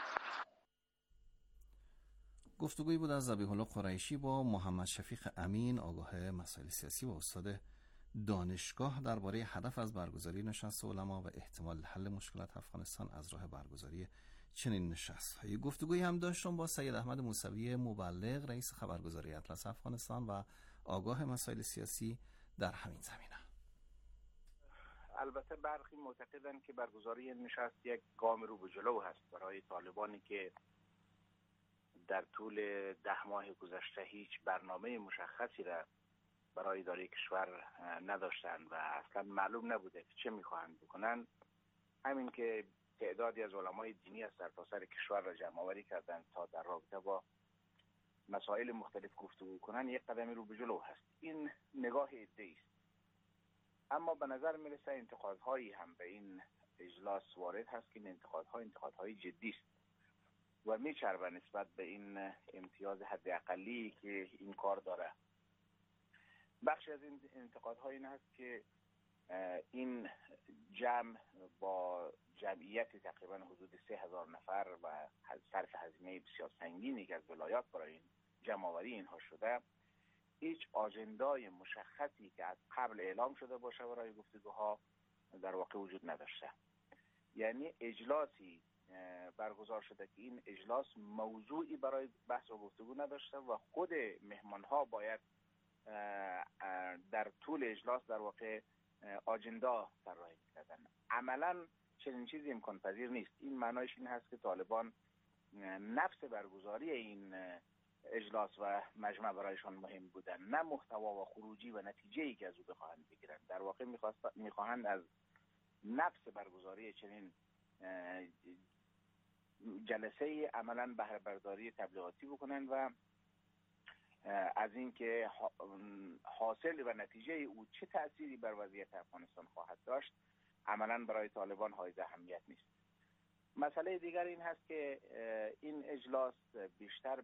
Speaker 6: گفتگویی بود از ذبیح الله قریشی با محمد شفیق امین، آگاه مسائل سیاسی و استاد دانشگاه، درباره هدف از برگزاری نشست علما و احتمال حل مشکلات افغانستان از راه برگزاری چنین نشست‌هایی. گفتگویی هم داشتم با سید احمد موسوی مبلغ، رئیس خبرگزاری اطلس افغانستان و آگاه مسائل سیاسی در همین زمینه.
Speaker 11: البته برخی معتقدند که برگزاری نشست یک گام رو به جلو هست برای طالبانی که در طول 10 ماه گذشته هیچ برنامه مشخصی را برای اداره کشور نداشتند و اصلا معلوم نبوده که چه میخواهند بکنند. همین که تعدادی از علمای دینی از سرتاسر کشور را جمع آوری کردند تا در رابطه با مسائل مختلف گفتگو کنند، یک قدمی رو به جلو هست. این نگاه عده‌ای است، اما به نظر میرسه انتقادهایی هم به این اجلاس وارد هست که این انتقادهای جدی است و میچربه نسبت به این امتیاز حداقلی که این کار داره. بخشی از این انتقادها این هست که این جمع با جمعیت تقریبا حدود 3000 نفر و صرف هزینه بسیار سنگینی که از ولایات برای این جمع آوری اینها شده، هیچ آژندای مشخصی که از قبل اعلام شده باشه برای گفتگوها در واقع وجود نداشته. یعنی اجلاسی برگزار شده که این اجلاس موضوعی برای بحث و گفتگو نداشته و خود مهمانها باید در طول اجلاس در واقع آجندا طراحی کردن. عملا چنین چیزی امکان پذیر نیست. این معنایش این هست که طالبان نفس برگزاری این اجلاس و مجمع برایشان مهم بودن، نه محتوا و خروجی و نتیجه‌ای که از او بخواهند بگیرند. در واقع میخواهند از نفس برگزاری چنین جلسه عملا بهره برداری تبلیغاتی بکنن و از اینکه حاصل و نتیجه او چه تأثیری بر وضعیت افغانستان خواهد داشت عملا برای طالبان حائز اهمیت نیست. مسئله دیگر این هست که این اجلاس بیشتر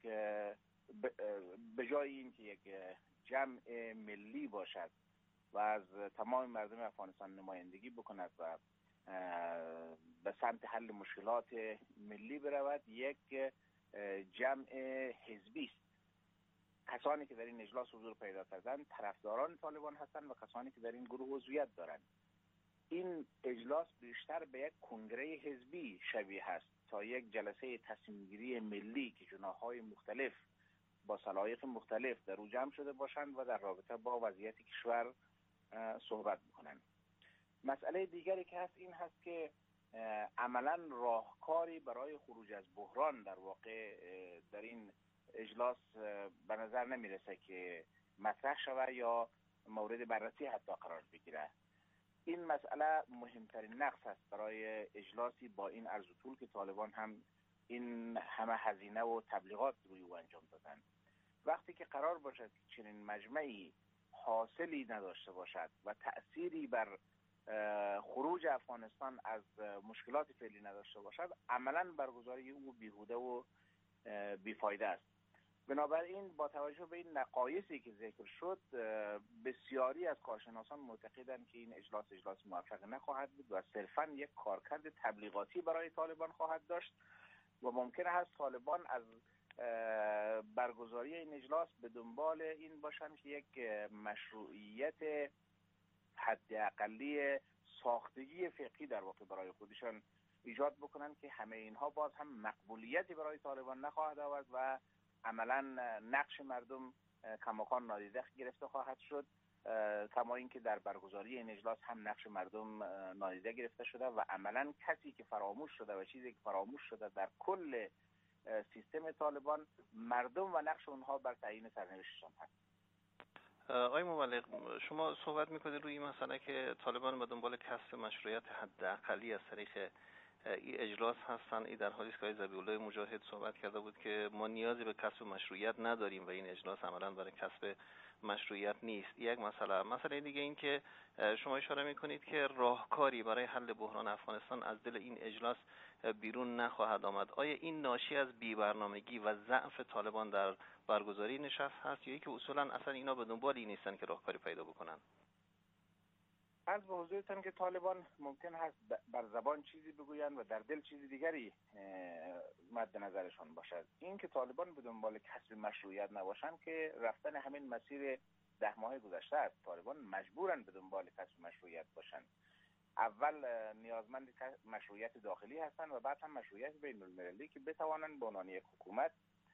Speaker 11: به جای اینکه یک جمع ملی باشد و از تمام مردم افغانستان نمایندگی بکند و به سمت حل مشکلات ملی برود، یک جمع حزبی است. کسانی که در این اجلاس حضور پیدا کردند طرفداران طالبان هستند و کسانی که در این گروه عضویت دارند. این اجلاس بیشتر به یک کنگره حزبی شبیه است تا یک جلسه تصمیم گیری ملی که جناح‌های مختلف با سلایق مختلف در او جمع شده باشند و در رابطه با وضعیت کشور صحبت می‌کنند. مسئله دیگری که هست این هست که عملاً راهکاری برای خروج از بحران در واقع در این اجلاس به نظر نمیرسه که مطرح شود یا مورد بررسی حتی قرار بگیره. این مسئله مهمترین نقص است برای اجلاسی با این عرض و طول که طالبان هم این همه هزینه و تبلیغات روی او انجام دادن. وقتی که قرار باشد که چنین مجمعی حاصلی نداشته باشد و تأثیری بر خروج افغانستان از مشکلات فعلی نداشته باشد، عملاً برگزاری او بیهوده و بیفایده است. بنابراین با توجه به این نقایصی که ذکر شد، بسیاری از کارشناسان معتقدند که این اجلاس موفق نخواهد بود و صرفاً یک کارکرد تبلیغاتی برای طالبان خواهد داشت و ممکن است طالبان از برگزاری این اجلاس به دنبال این باشند که یک مشروعیت حداقلی ساختگی فقهی در واقع برای خودشان ایجاد بکنند که همه اینها باز هم مقبولیتی برای طالبان نخواهد آورد و عملا نقش مردم کماکان نادیده گرفته خواهد شد کما اینکه در برگزاری این اجلاس هم نقش مردم نادیده گرفته شده و عملا کسی که فراموش شده و چیزی که فراموش شده در کل سیستم طالبان مردم و نقش اونها بر تعیین سرنوشتشان هست.
Speaker 6: آقای مبلغ، شما صحبت میکنید روی این مسئله که طالبان به دنبال کسب مشروعیت حداقلی از طریق این اجلاس هستن. این در حالی است که آقای ذبیح‌الله مجاهد صحبت کرده بود که ما نیازی به کسب مشروعیت نداریم و این اجلاس عملاً برای کسب مشروعیت نیست. یک مسئله دیگه این که شما اشاره میکنید که راهکاری برای حل بحران افغانستان از دل این اجلاس بیرون نخواهد آمد. آیا این ناشی از بی‌برنامگی و ضعف طالبان در برگزاری نشست هست یا اینکه اصولاً اصلا اینا به دنبال این نیستن که راهکاری پیدا بکنن؟
Speaker 11: عرض به حضورتان که طالبان ممکن هست بر زبان چیزی بگویند و در دل چیزی دیگری مد نظرشان باشد. این که طالبان به دنبال کسب مشروعیت نباشند که رفتن همین مسیر 10 ماه گذشته است. طالبان مجبورن به دنبال کسب مشروعیت باشند. اول نیازمند مشروعیت داخلی هستند و بعد هم مشروعیت بین المللی که بتوانند به عنوان یک حکومت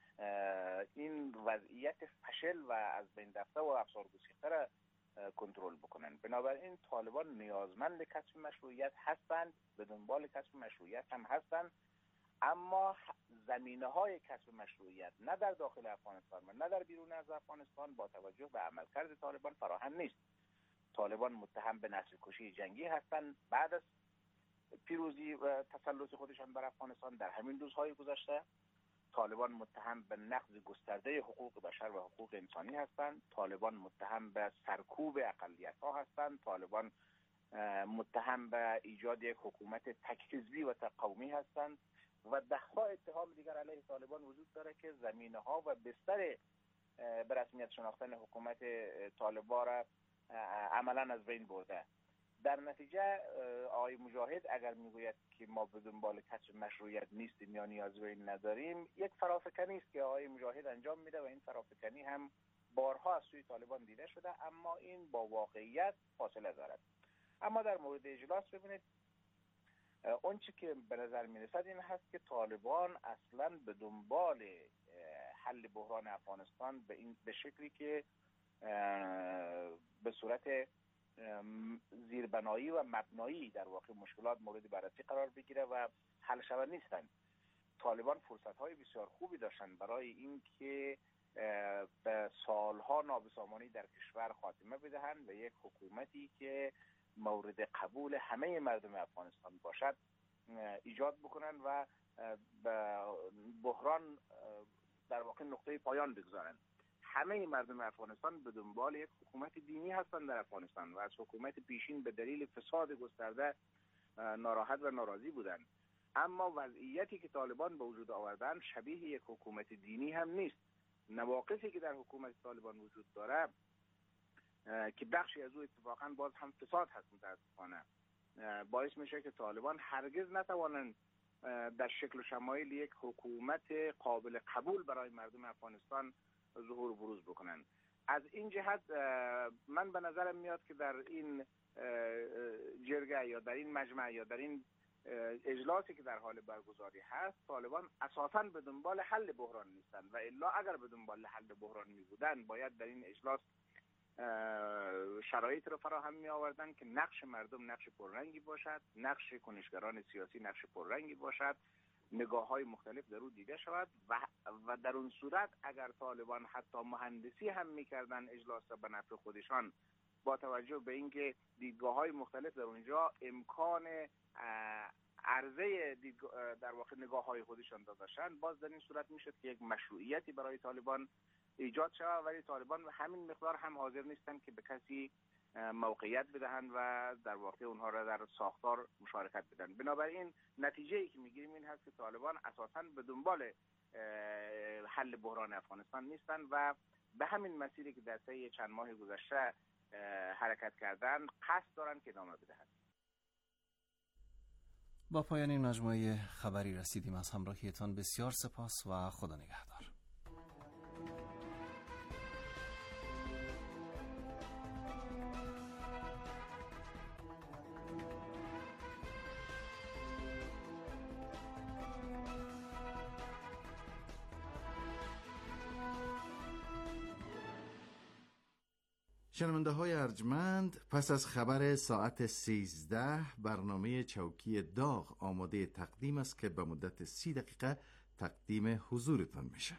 Speaker 11: این وضعیت فشل و از بین رفته و افسار گسیخته را کنترل بکنن. بنابراین طالبان نیازمند کسب مشروعیت هستند، به دنبال کسب مشروعیت هم هستند، اما زمینه‌های کسب مشروعیت نه در داخل افغانستان و نه در بیرون از افغانستان با توجه به عملکرد طالبان فراهم نیست. طالبان متهم به نسل‌کشی جنگی هستند بعد از پیروزی و تسلط خودشان بر افغانستان در همین روزهای گذشته. طالبان متهم به نقض گسترده حقوق بشر و حقوق انسانی هستند. طالبان متهم به سرکوب اقلیت‌ها هستند. طالبان متهم به ایجاد یک حکومت تک‌حزبی و تقومی هستند و ده‌ها اتهام دیگر علیه طالبان وجود داره که زمینه‌ها و بستر به رسمیت شناختن حکومت طالبان را عملاً از بین برده. در نتیجه آقای مجاهد اگر میگوید که ما به دنبال کسب مشروعیت نیستیم یا نیازی به این نداریم، یک فرافکنی است که آقای مجاهد انجام میده و این فرافکنی هم بارها از سوی طالبان دیده شده، اما این با واقعیت فاصله دارد. اما در مورد اجلاس ببینید، اون چی که به نظر میرسد این هست که طالبان اصلا به دنبال حل بحران افغانستان به شکلی که به صورت زیربنایی و مبنایی در واقع مشکلات مورد بررسی قرار بگیره و حل شود نیستند. طالبان فرصت‌های بسیار خوبی داشتن برای اینکه به سالها نابسامانی در کشور خاتمه بدهند و یک حکومتی که مورد قبول همه مردم افغانستان باشد ایجاد بکنن و به بحران در واقع نقطه پایان بگذارند. همه مردم افغانستان به دنبال یک حکومت دینی هستند در افغانستان و از حکومت پیشین به دلیل فساد گسترده ناراحت و ناراضی بودند. اما وضعیتی که طالبان به وجود آوردن شبیه یک حکومت دینی هم نیست. نواقصی که در حکومت طالبان وجود داره که بخشی از او اتفاقا باز هم فساد هست متاسفانه، باعث میشه که طالبان هرگز نتوانند در شکل و شمایل یک حکومت قابل قبول برای مردم افغانستان ظهور و بروز بکنن. از این جهت من به نظرم میاد که در این جرگه یا در این مجمع یا در این اجلاسی که در حال برگزاری هست، طالبان اساساً به دنبال حل بحران نیستن و الا اگر به دنبال حل بحران می بودن باید در این اجلاس شرایط رو فراهم می آوردن که نقش مردم نقش پررنگی باشد، نقش کنشگران سیاسی نقش پررنگی باشد، نگاه‌های مختلف در او دیده شود و در اون صورت اگر طالبان حتی مهندسی هم می‌کردن اجلاس را به نفع خودشان با توجه به اینکه دیدگاه‌های مختلف در اونجا امکان عرضه در واقع نگاه‌های خودشان داشتن، باز در این صورت میشد که یک مشروعیتی برای طالبان ایجاد شود، ولی طالبان به همین مقدار هم حاضر نیستن که به کسی موقعیت بدهند و در واقع اونها را در ساختار مشارکت بدن. بنابراین نتیجه‌ای که میگیریم این هست که طالبان اساساً به دنبال حل بحران افغانستان نیستن و به همین مسیری که در طی چند ماه گذشته حرکت کردن قصد دارن که ادامه بدهند.
Speaker 6: با پایان این مجموعه خبری رسیدیم. از همراهیتان بسیار سپاس و خدا نگهدار.
Speaker 5: شنونده های ارجمند، پس از خبر ساعت 13 برنامه چوکی داغ آماده تقدیم است که به مدت 30 دقیقه تقدیم حضورتان میشه.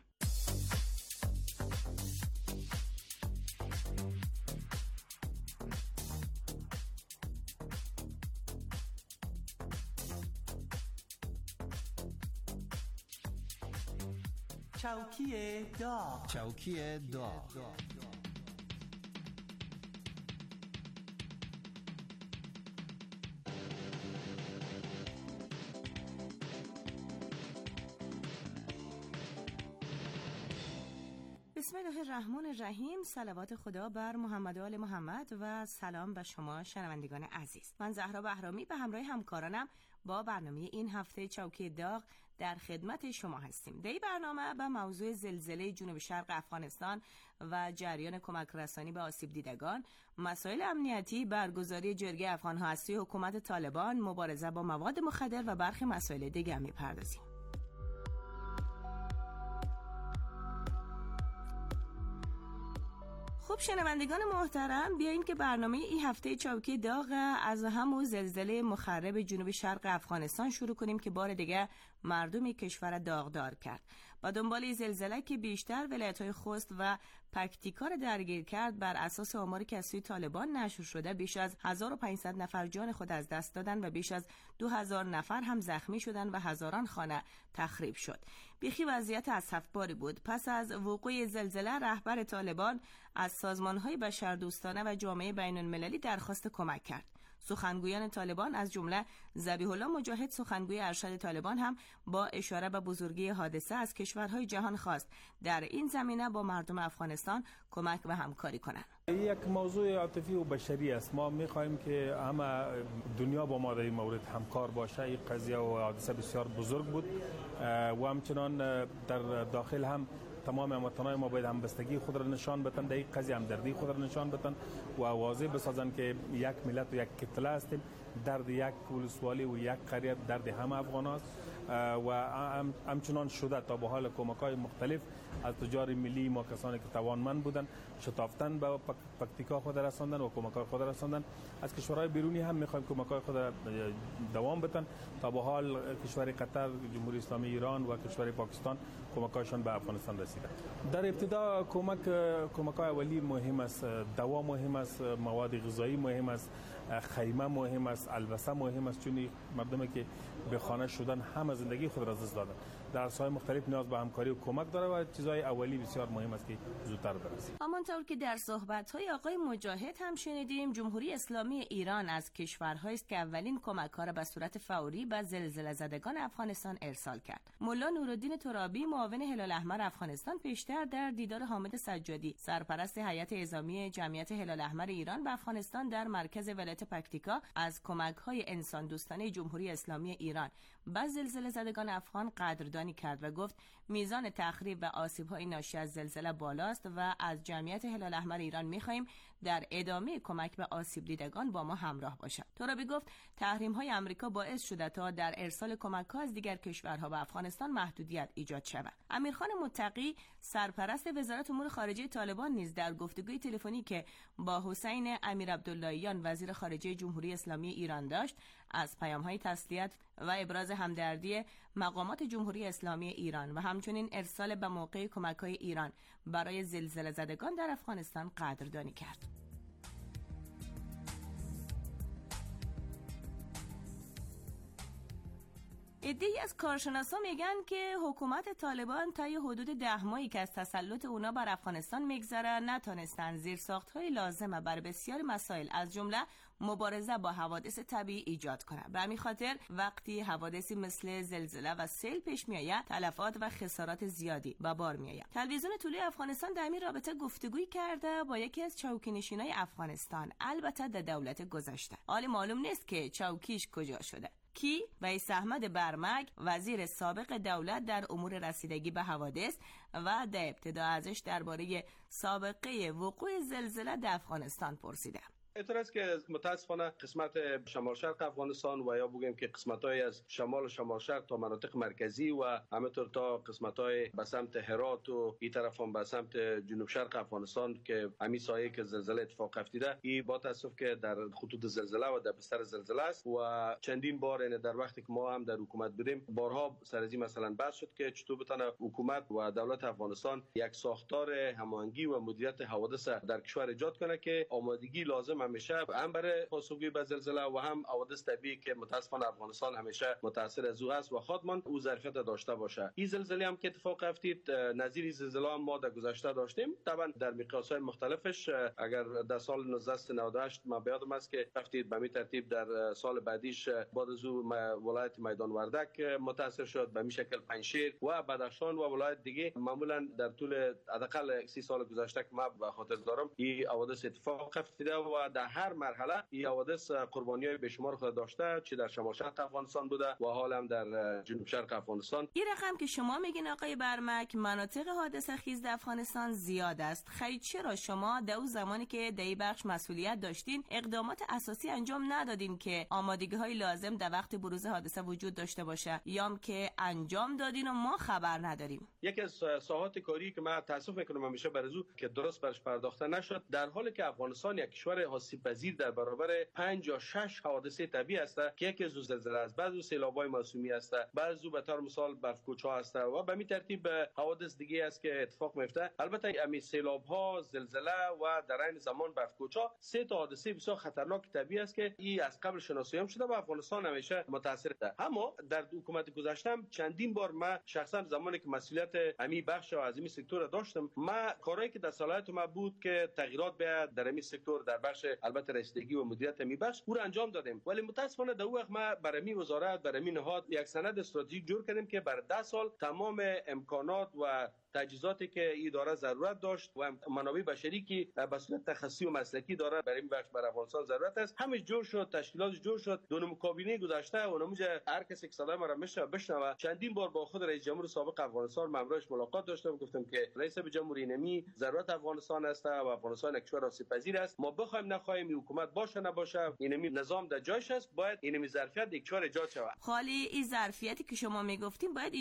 Speaker 6: چوکی داغ. چوکی داغ.
Speaker 12: بسم الله الرحمن الرحیم. صلوات خدا بر محمد و آل محمد و سلام به شما شنوندگان عزیز. من زهرا بهرامی به همراه همکارانم با برنامه این هفته چوکی داغ در خدمت شما هستیم. در این برنامه به موضوع زلزله جنوب شرق افغانستان و جریان کمک رسانی به آسیب دیدگان، مسائل امنیتی، برگزاری جرگه افغان‌ها از سوی حکومت طالبان، مبارزه با مواد مخدر و برخی مسائل دیگر می‌پردازیم. خب شنوندگان محترم، بیایید که برنامه این هفته چوکی داغ از همون زلزله مخرب جنوب شرق افغانستان شروع کنیم که بار دیگه مردم کشور داغدار کرد. با دنبال زلزله که بیشتر ولایت‌های خوست و پکتیکا را درگیر کرد، بر اساس آماری که از سوی طالبان نشر شده بیش از 1500 نفر جان خود از دست دادن و بیش از 2000 نفر هم زخمی شدن و هزاران خانه تخریب شد. بیخی وضعیت اسفباری بود. پس از وقوع زلزله رهبر طالبان از سازمان‌های بشردوستانه و جامعه بین‌المللی درخواست کمک کرد. سخنگویان طالبان از جمله ذبیح الله مجاهد، سخنگوی ارشد طالبان، هم با اشاره به بزرگی حادثه از کشورهای جهان خواست در این زمینه با مردم افغانستان کمک و همکاری کنند.
Speaker 13: یک موضوع عاطفی و بشری است. ما می‌خوایم که همه دنیا با ما در این مورد همکار باشه. این قضیه و حادثه بسیار بزرگ بود و همچنان در داخل هم تمام هموطنان ما باید همبستگی خود را نشان بدن، در این قضیه همدردی خود را نشان بدن و واضح بسازن که یک ملت و یک کتله هستیم. درد یک ولسوالی و یک قریه درد همه افغان است و همچنان شده تا به حال کمک‌های مختلف از تجار ملی ما، کسانی که توانمند بودن، شتافتن به پکتیکا خود رساندن و کمک‌های خود رساندن. از کشورهای بیرونی هم می‌خوایم کمک‌های خود دوام بدن. تا به حال کشور قطر، جمهوری اسلامی ایران و کشور پاکستان کمک‌هاشون به افغانستان رسیده. در ابتدا کمک‌های اولیه مهم است، دوا مهم است، مواد غذایی مهم است، خیمه مهم است، البسه مهم است، چون مردمی که به خانه شدن هم زندگی خود را از دست دادن. در ساحات مختلف نیاز به همکاری و کمک داره و چیزهای اولی بسیار مهم است که زودتر برسه.
Speaker 12: همانطور که در صحبت‌های آقای مجاهد هم شنیدیم، جمهوری اسلامی ایران از کشورهایی است که اولین کمک‌ها را به صورت فوری به زلزله زدگان افغانستان ارسال کرد. مولا نورالدین ترابی، معاون هلال احمر افغانستان، پیشتر در دیدار حامد سجادی، سرپرست هیئت اعزامی جمعیت هلال احمر ایران به افغانستان در مرکز ولایت پکتیکا، از کمک‌های انسان دوستانه جمهوری اسلامی ایران به زلزله زدگان افغان قدردانی کرد و گفت میزان تخریب و آسیب‌های ناشی از زلزله بالاست و از جمعیت هلال احمر ایران می‌خواهیم در ادامه کمک به آسیب دیدگان با ما همراه باشد. ترابی گفت تحریم‌های آمریکا باعث شده تا در ارسال کمک‌ها از دیگر کشورها به افغانستان محدودیت ایجاد شود. امیرخان متقی، سرپرست وزارت امور خارجه طالبان، نیز در گفتگوی تلفنی که با حسین امیر عبداللهیان وزیر خارجه جمهوری اسلامی ایران داشت، از پیام‌های تسلیت و ابراز همدردی مقامات جمهوری اسلامی ایران و همچنین ارسال به موقع کمک‌های ایران برای زلزله زدگان در افغانستان قدردانی کرد. عده‌ای از کارشناسا میگن که حکومت طالبان طی حدود 10 ماهی که از تسلط اونا بر افغانستان میگذره نتونستن زیرساخت‌های لازمه بر بسیاری مسائل از جمله مبارزه با حوادث طبیعی ایجاد کنه. به همین خاطر وقتی حوادثی مثل زلزله و سیل پیش میآید، تلفات و خسارات زیادی به بار میآید. تلویزیون طلوع افغانستان در این رابطه گفتگویی کرده با یکی از چوکی‌نشینای افغانستان، البته در دولت گذشته. حالی معلوم نیست که چوکیش کجا شده. کی ویس احمد برمک، وزیر سابق دولت در امور رسیدگی به حوادث، و در ابتدا ازش درباره سابقه وقوع زلزله در افغانستان پرسیده.
Speaker 14: اینطور است که متاسفانه قسمت شمال شرق افغانستان و یا بگیم که قسمت‌های از شمال شرق تا مناطق مرکزی و همینطور تا قسمت‌های به سمت هرات و این طرف هم به سمت جنوب شرق افغانستان که همین سایه که زلزله اتفاق افتیده، این با تاسف که در خطوط زلزله و در بستر زلزله است و چندین بار یعنی در وقتی که ما هم در حکومت بودیم بارها سر از این مثلا بحث شد که چطور بتونه حکومت و دولت افغانستان یک ساختار هماهنگی و مدیریت حوادث در کشور ایجاد کنه که آمادگی لازم همیشه هم برای پاسخگویی به زلزله و هم حوادث طبیعی که متاسفانه افغانستان همیشه متاثر از او است و خودمان او ظرفیت داشته باشه. این زلزله هم که اتفاق افتید نظیر زلزله هم ما در گذشته داشتیم، طبعا در مقیاس‌های مختلفش. اگر در سال 1998 ما یادم است که افتید به همین ترتیب در سال بعدیش بعد از او ولایت میدان وردک متاثر شد، به همین شکل پنجشیر و بدخشان و ولایت دیگه. معمولا در طول حداقل 30 سال گذشته که ما به خاطر دارم این حوادث اتفاق افتیده و در هر مرحله این حوادث قربانی‌های بیشمار خود داشته، چه در شمال شرق افغانستان بوده و حالا هم در جنوب شرق افغانستان.
Speaker 12: این رقم که شما میگین آقای برمک مناطق حادثه خیز در افغانستان زیاد است. خیلی چرا شما در اون زمانی که در این بخش مسئولیت داشتین اقدامات اساسی انجام ندادین که آمادگی‌های لازم در وقت بروز حادثه وجود داشته باشه، یا که انجام دادین و ما خبر نداریم؟
Speaker 14: یکی از ساحات کاری که من تاسف میکنم همیشه برزو که درست برش پرداخته نشد، در حالی که افغانستان یک کشور آسیب پذیر در برابر 5 یا 6 حوادث طبیعی است که یکی از زلزله است، بعضی سیلاب‌های موسمی است، بعضی به طور مثال برف‌کوچ‌ها است و به همین ترتیب حوادث دیگه است که اتفاق میفته. البته همین سیلاب‌ها، زلزله و در عین زمان برف‌کوچ‌ها سه تا حادثه بسیار خطرناک طبیعی است که این از قبل شناسایی هم شده و افغانستان همیشه متاثر ده. اما در حکومت گذشته چندین بار من شخصا زمانی که مسئولیت همین بخش و از این سکتور داشتم، من کارهایی که در صلاحیت ما بود که تغییرات بیاد در همین سکتور در بخش البته رسیدگی و مدیریت همین بخش او را انجام دادیم. ولی متاسفانه در وقت ما برای همین وزارت برای همین نهاد یک سند استراتژیک جور کردیم که بر 10 سال تمام امکانات و تجهیزاتی که این اداره ضرورت داشت و منابع بشری که به صورت تخصصی و مسلکی داره برای این بخش برای افغانستان ضرورت است، همه جور شد، تشکیلات جور شد. دو مکابینه گذشته و نموزه هر کسی که صدای ما را بشنوه چندین بار با خود رئیس جمهور سابق افغانستان ممروش ملاقات داشتم، گفتم که رئیس جمهوری نمی ضرورت افغانستان است و افغانستان یک کشور آسیب پذیر است، ما بخوایم نخواهیم این حکومت باشه نباشه، اینمی نظام در جایش است، باید اینمی ظرفیت یک کشور ایجاد شود.
Speaker 12: خالی این ظرفیتی که شما میگفتین باید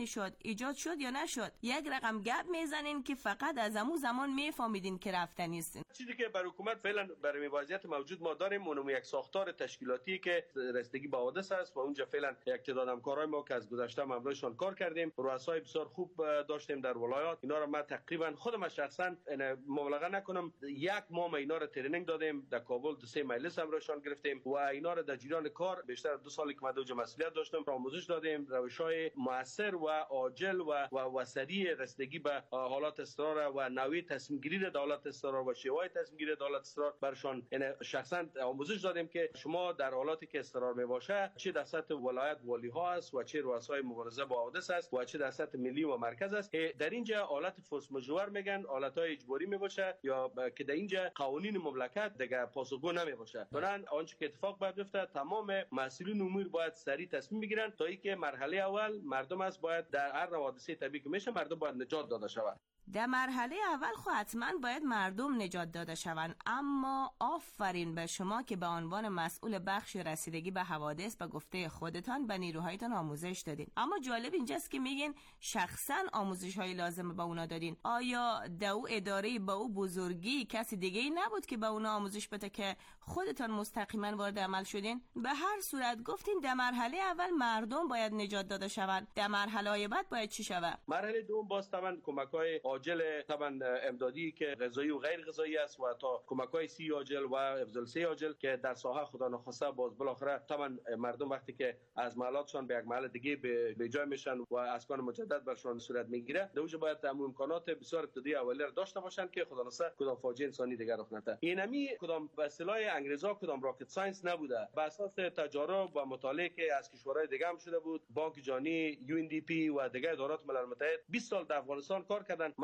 Speaker 12: ایجاد شد یا نشد؟ یک رقم گپ میزنین که فقط از همون زمان میفهمیدین که رفته نیستین.
Speaker 14: چیزی که برای حکومت فعلا برای وضعیت موجود ما داریم اونم یک ساختار تشکیلاتی که رسیدگی به حوادث است و اونجا فعلا یک تعداد همکارای ما که از گذشته مملوشان کار کردیم، رؤسای بسیار خوب داشتیم در ولایات. اینا رو من تقریبا خودم شخصا مبالغه نکنم یک ماه اینا رو ترینینگ دادیم، در کابل 2-3 مجلس هم روشان گرفتیم و اینا رو در جریان کار بیشتر از 2 سالی که من اونجا مسئولیت داشتم آموزش دادیم، روش‌های مؤثر و عاجل و سریع رسیدگی به حالات اضطرار و نوع تصمیم گیری دولت اضطرار و شیوه تصمیم گیری دولت اضطرار برشان شخصا آموزش دادیم که شما در حالاتی که اضطرار می باشه چه در سطح ولایت والی ها است و چه رؤسای مبارزه با حوادث است و چه در سطح ملی و مرکز است. در اینجا حالت فورس مژور میگن، حالت‌های اجباری می باشه یا که در اینجا قوانین مملکت دیگه پاسخگو نمی باشه. بنابراین آنچه که اتفاق باید بیفته تمام مسئولین امور باید سریع تصمیم بگیرن تا اینکه مرحله اول مردم است باید در هر حادثه طبیعی که میشه مردم باید نجات داده شود.
Speaker 12: در مرحله اول خب حتما باید مردم نجات داده شوند، اما آفرین به شما که به عنوان مسئول بخش رسیدگی به حوادث به گفته خودتان به نیروهایتان آموزش دادین. اما جالب اینجاست که میگین شخصا آموزش های لازم به اونا دادین. آیا در او اداره با او بزرگی کسی دیگه ای نبود که به اونا آموزش بده که خودتان مستقیما وارد عمل شدین؟ به هر صورت گفتین در مرحله اول مردم باید نجات داده شوند، در مرحله های بعد باید چی شود؟
Speaker 14: مرحله دوم باز طبعا کمک‌های عاجل طبعا امدادی که غذایی و غیر غذایی است و تا کمک‌های سی عاجل و افضل سی عاجل که در ساحه خدا نخواسته باز بالاخره طبعا مردم وقتی که از محلاتشان به یک محل دیگه به جای میشن و اسکان مجدد برشون صورت میگیره، دوجه باید تمام امکانات بسیار ابتدایی اولیه داشته باشن که خدا نخواسته کدام فاجعه انسانی دیگر رخ نده. اینمی کدام به اصطلاح انگریزا کدام راکت ساینس نبوده، بر اساس تجارب و مطالعه که از کشورهای دیگه هم شده بود، بانک جهانی، UNDP و دیگر ادارات ملل متحد 20 سال در افغانستان کار کردن.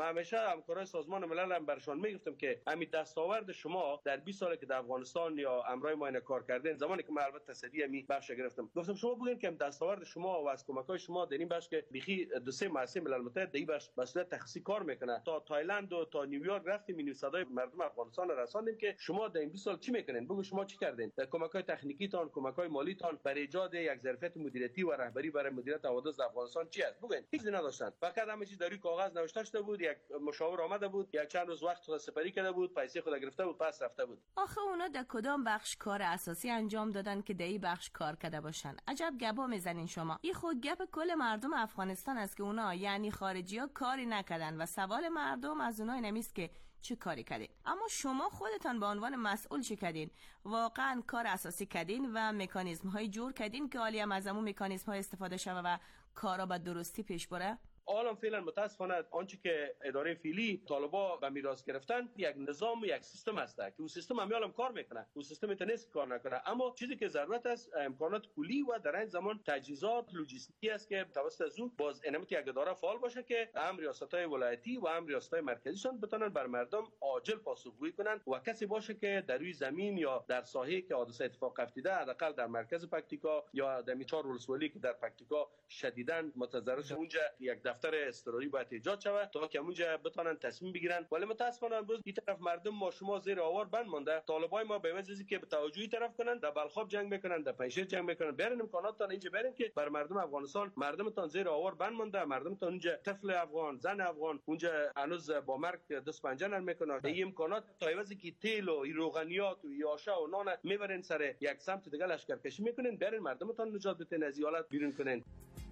Speaker 14: من همیشه همکارای سازمان ملل هم برشان میگفتم که همین دستاورد شما در 20 سالی که در افغانستان یا امرای ما اینا کار کردین، زمانی که من البته تصدی همین بخش گرفتم، گفتم شما بگین که دستاورد شما و از کمک‌های شما در این بخش که بخی دو سه مؤسسه ملل متحد در این بخش مسئولیت تخصیصی کار میکنه، تا تایلند و تا نیویورک رفتیم این صدای مردم افغانستان را رساندیم که شما در این 20 سال چی میکنین، بگو شما چی کردین، در کمک‌های تکنیکی تان، کمک‌های مالی تان برای ایجاد یک ظرفیت مدیریتی و رهبری برای مدیریت حوادث در افغانستان چی است، بگین هیچ نداشتن، فقط همه چیز در روی کاغذ نوشته شده بود، یک مشاور آمده بود، یک چند روز وقت خود سپری کرده بود، پیسه خود گرفته بود، پس رفته بود.
Speaker 12: آخه اونا در کدام بخش کار اساسی انجام دادن که در این بخش کار کرده باشن؟ عجب گپا میزنین شما. این خود گپ کل مردم افغانستان است که اونا یعنی خارجی‌ها کاری نکردن و سوال مردم از اونها نمیست که چه کاری کردین. اما شما خودتان به عنوان مسئول چه کردین؟ واقعا کار اساسی کردین و مکانیزم‌های جور کردین که عالی هم از همون مکانیزم‌های استفاده شوه و کارا به درستی پیش بره؟
Speaker 14: حالا فعلا متاسفانه آنچه که اداره فعلی طالبا به میراث گرفتن یک نظام و یک سیستم است که اون سیستم هم کار میکنه، اون سیستم نیست کار نکنه، اما چیزی که ضرورت است امکانات کلی و در این زمان تجهیزات لوجستیکی است که توسط از اون باز انمت یک اداره فعال باشه که هم ریاست‌های ولایتی و هم ریاست‌های مرکزیشان بتونن بر مردم عاجل پاسخگویی کنن و کسی باشه که در روی زمین یا در ساحه‌ای که حادثه اتفاق افتاده حداقل در مرکز پکتیکا یا در میچار ولسوالی که در پکتیکا شدیداً متضرر اونجا یک دفتر اضطراری باید ایجاد شود تا که اونجا بتونن تصمیم بگیرن. ولی متاسفانه امروز این طرف مردم ما شما زیر آوار بند مانده، طالبای ما به وجهی که به توجهی طرف کنن در بلخاب جنگ میکنن، در پنجشیر جنگ میکنن، برن امکاناتتان اینجا برن که بر مردم افغانستان مردمتان زیر آوار بند مانده، مردمتان اونجا طفل افغان، زن افغان اونجا هنوز با مرگ دست پنجه نرم میکنن. این امکانات تا عوضی که تیل و روغنیات و یاشه و نان میبرن سر یک سمت دیگه لشکرکشی میکنن، برن مردمتان نجات بدین از حالت بیرون کنن.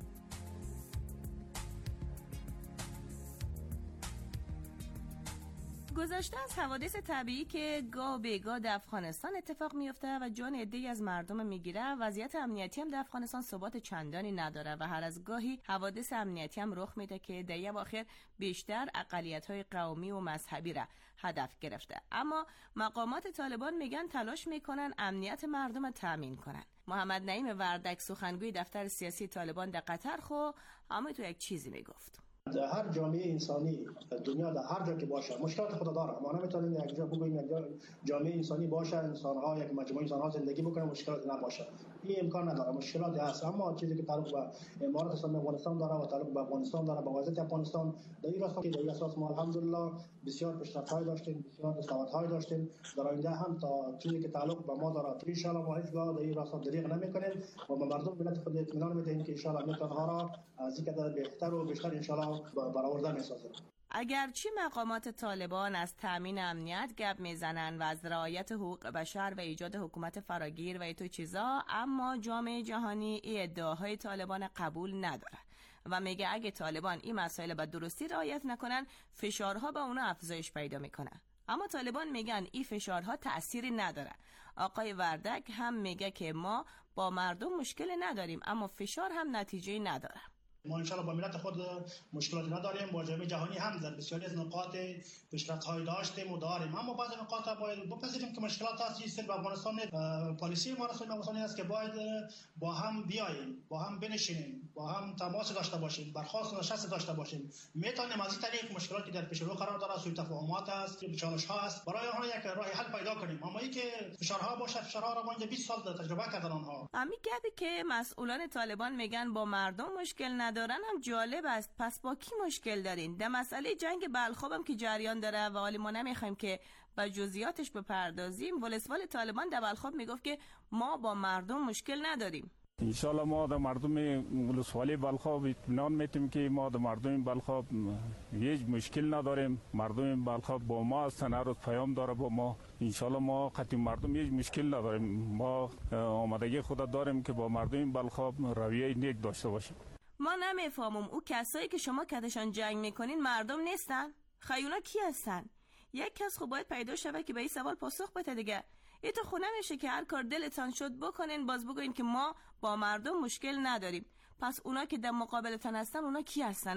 Speaker 12: گذشته از حوادث طبیعی که گاه به گاه در افغانستان اتفاق میفته و جان عده‌ای از مردم میگیره، وضعیت امنیتی هم در افغانستان ثبات چندانی نداره و هر از گاهی حوادث امنیتی هم رخ میده که در اواخر بیشتر اقلیت‌های قومی و مذهبی را هدف گرفته. اما مقامات طالبان میگن تلاش میکنن امنیت مردم را تامین کنن. محمد نعیم وردک سخنگوی دفتر سیاسی طالبان در قطر اما تو یک چیزی میگفت.
Speaker 15: در هر جامعه انسانی دنیا در هر جا که باشه مشکلات خود داره. ما نمیتونیم یک جا بگوییم یک جامعه انسانی باشه انسان‌ها یک مجموعه انسان‌ها زندگی بکنن مشکلات نباشه. این امکان نداره، مشکلات هست. اما چیزی که تعلق به امارات اسلامی افغانستان داره و تعلق به افغانستان داره، به وضعیت افغانستان در این راستا که در اساس ما الحمدلله بسیار پیشرفت‌های داشتیم، بسیار اصلاحات‌های داشتیم. در آینده هم تا چیزی که تعلق به ما داره ان شاء الله ما هیچگاه در این راستا دریغ نمی‌کنیم و به مردم ملت خود اطمینان میدیم که ان شاء الله میتونها را از این قدر بهتر و بیشتر ان شاء الله برآورده می‌سازیم.
Speaker 12: اگرچه مقامات طالبان از تامین امنیت گپ میزنن و از رعایت حقوق بشر و ایجاد حکومت فراگیر و ایتو چیزا، اما جامعه جهانی این ادعاهای طالبان قبول نداره و میگه اگه طالبان این مسائل به درستی رعایت نکنن فشارها به اونا افزایش پیدا میکنه. اما طالبان میگن این فشارها تأثیری نداره. آقای وردک هم میگه که ما با مردم مشکل نداریم اما فشار هم نتیجه نداره.
Speaker 15: ما انشالله با ملت خود مشکلاتی نداریم، با جامعه جهانی هم در بسیاری از نقاط پیشرفت‌های داشتیم و داریم، اما بعضی نقاط باید بپذیریم که مشکلات هست. این صرف افغانستان پالیسی ما رسمی افغانستانی است که باید با هم بیاییم، با هم بنشینیم، با هم تماس داشته باشیم، برخاست نشست داشته باشیم. میتونیم از این طریق مشکلاتی در پیش رو قرار داره، سوء تفاهمات است، چالش‌ها است، برای آنها یک راه حل پیدا کنیم. اما اینکه فشارها باشه، فشارها را ما 20 سال تجربه کردن آنها.
Speaker 12: همین گپی که مسئولان طالبان میگن با مردم مشکل ندارن هم جالب است. پس با کی مشکل دارین؟ در مسئله جنگ بلخاب هم که جریان داره و حالی ما نمیخوایم که با جزئیاتش بپردازیم، ولسوال طالبان در بلخاب میگفت که ما با مردم مشکل نداریم.
Speaker 13: انشالله ما در مردم ولسوالی بلخاب اطمینان میتیم که ما در مردم بلخاب هیچ مشکل نداریم. مردم بلخاب با ما هستن، هر روز پیام داره با ما. انشالله ما قطعی مردم هیچ مشکل نداریم. ما آمادگی خود داریم که با مردم بلخاب رویه نیک داشته باشیم.
Speaker 12: ما نمیفهمم او کسایی که شما کدشان جنگ میکنین مردم نیستن؟ خیونا کی هستن؟ یک کس خب باید پیدا شود که به این سوال پاسخ بده دیگه. این تو خونه میشه که هر کار دلتان شد بکنین، باز بگوین که ما با مردم مشکل نداریم. پس اونا که در مقابلتان هستن اونا کی هستن ها؟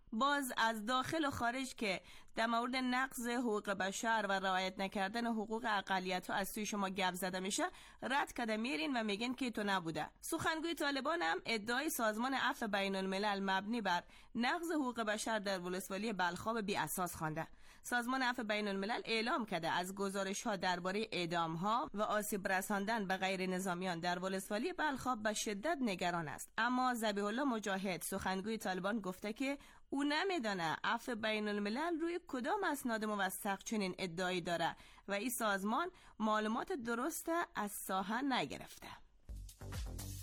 Speaker 12: باز از داخل و خارج که در مورد نقض حقوق بشر و رعایت نکردن حقوق اقلیت‌ها از سوی شما گپ زده میشه، رد کده میرین و میگن که تو نبوده. سخنگوی طالبان هم ادعای سازمان عفو بین الملل مبنی بر نقض حقوق بشر در ولسوالی بلخاب بی اساس خوانده. سازمان عفو بین الملل اعلام کرده از گزارش‌ها درباره اعدام‌ها و آسیب رساندن به غیر نظامیان در ولسوالی بلخاب به شدت نگران است. اما ذبیح الله مجاهد سخنگوی طالبان گفته که او نمیدانه عفو بین الملل روی کدام اسناد موثق چنین ادعایی داره و این سازمان معلومات درست از ساحه نگرفته.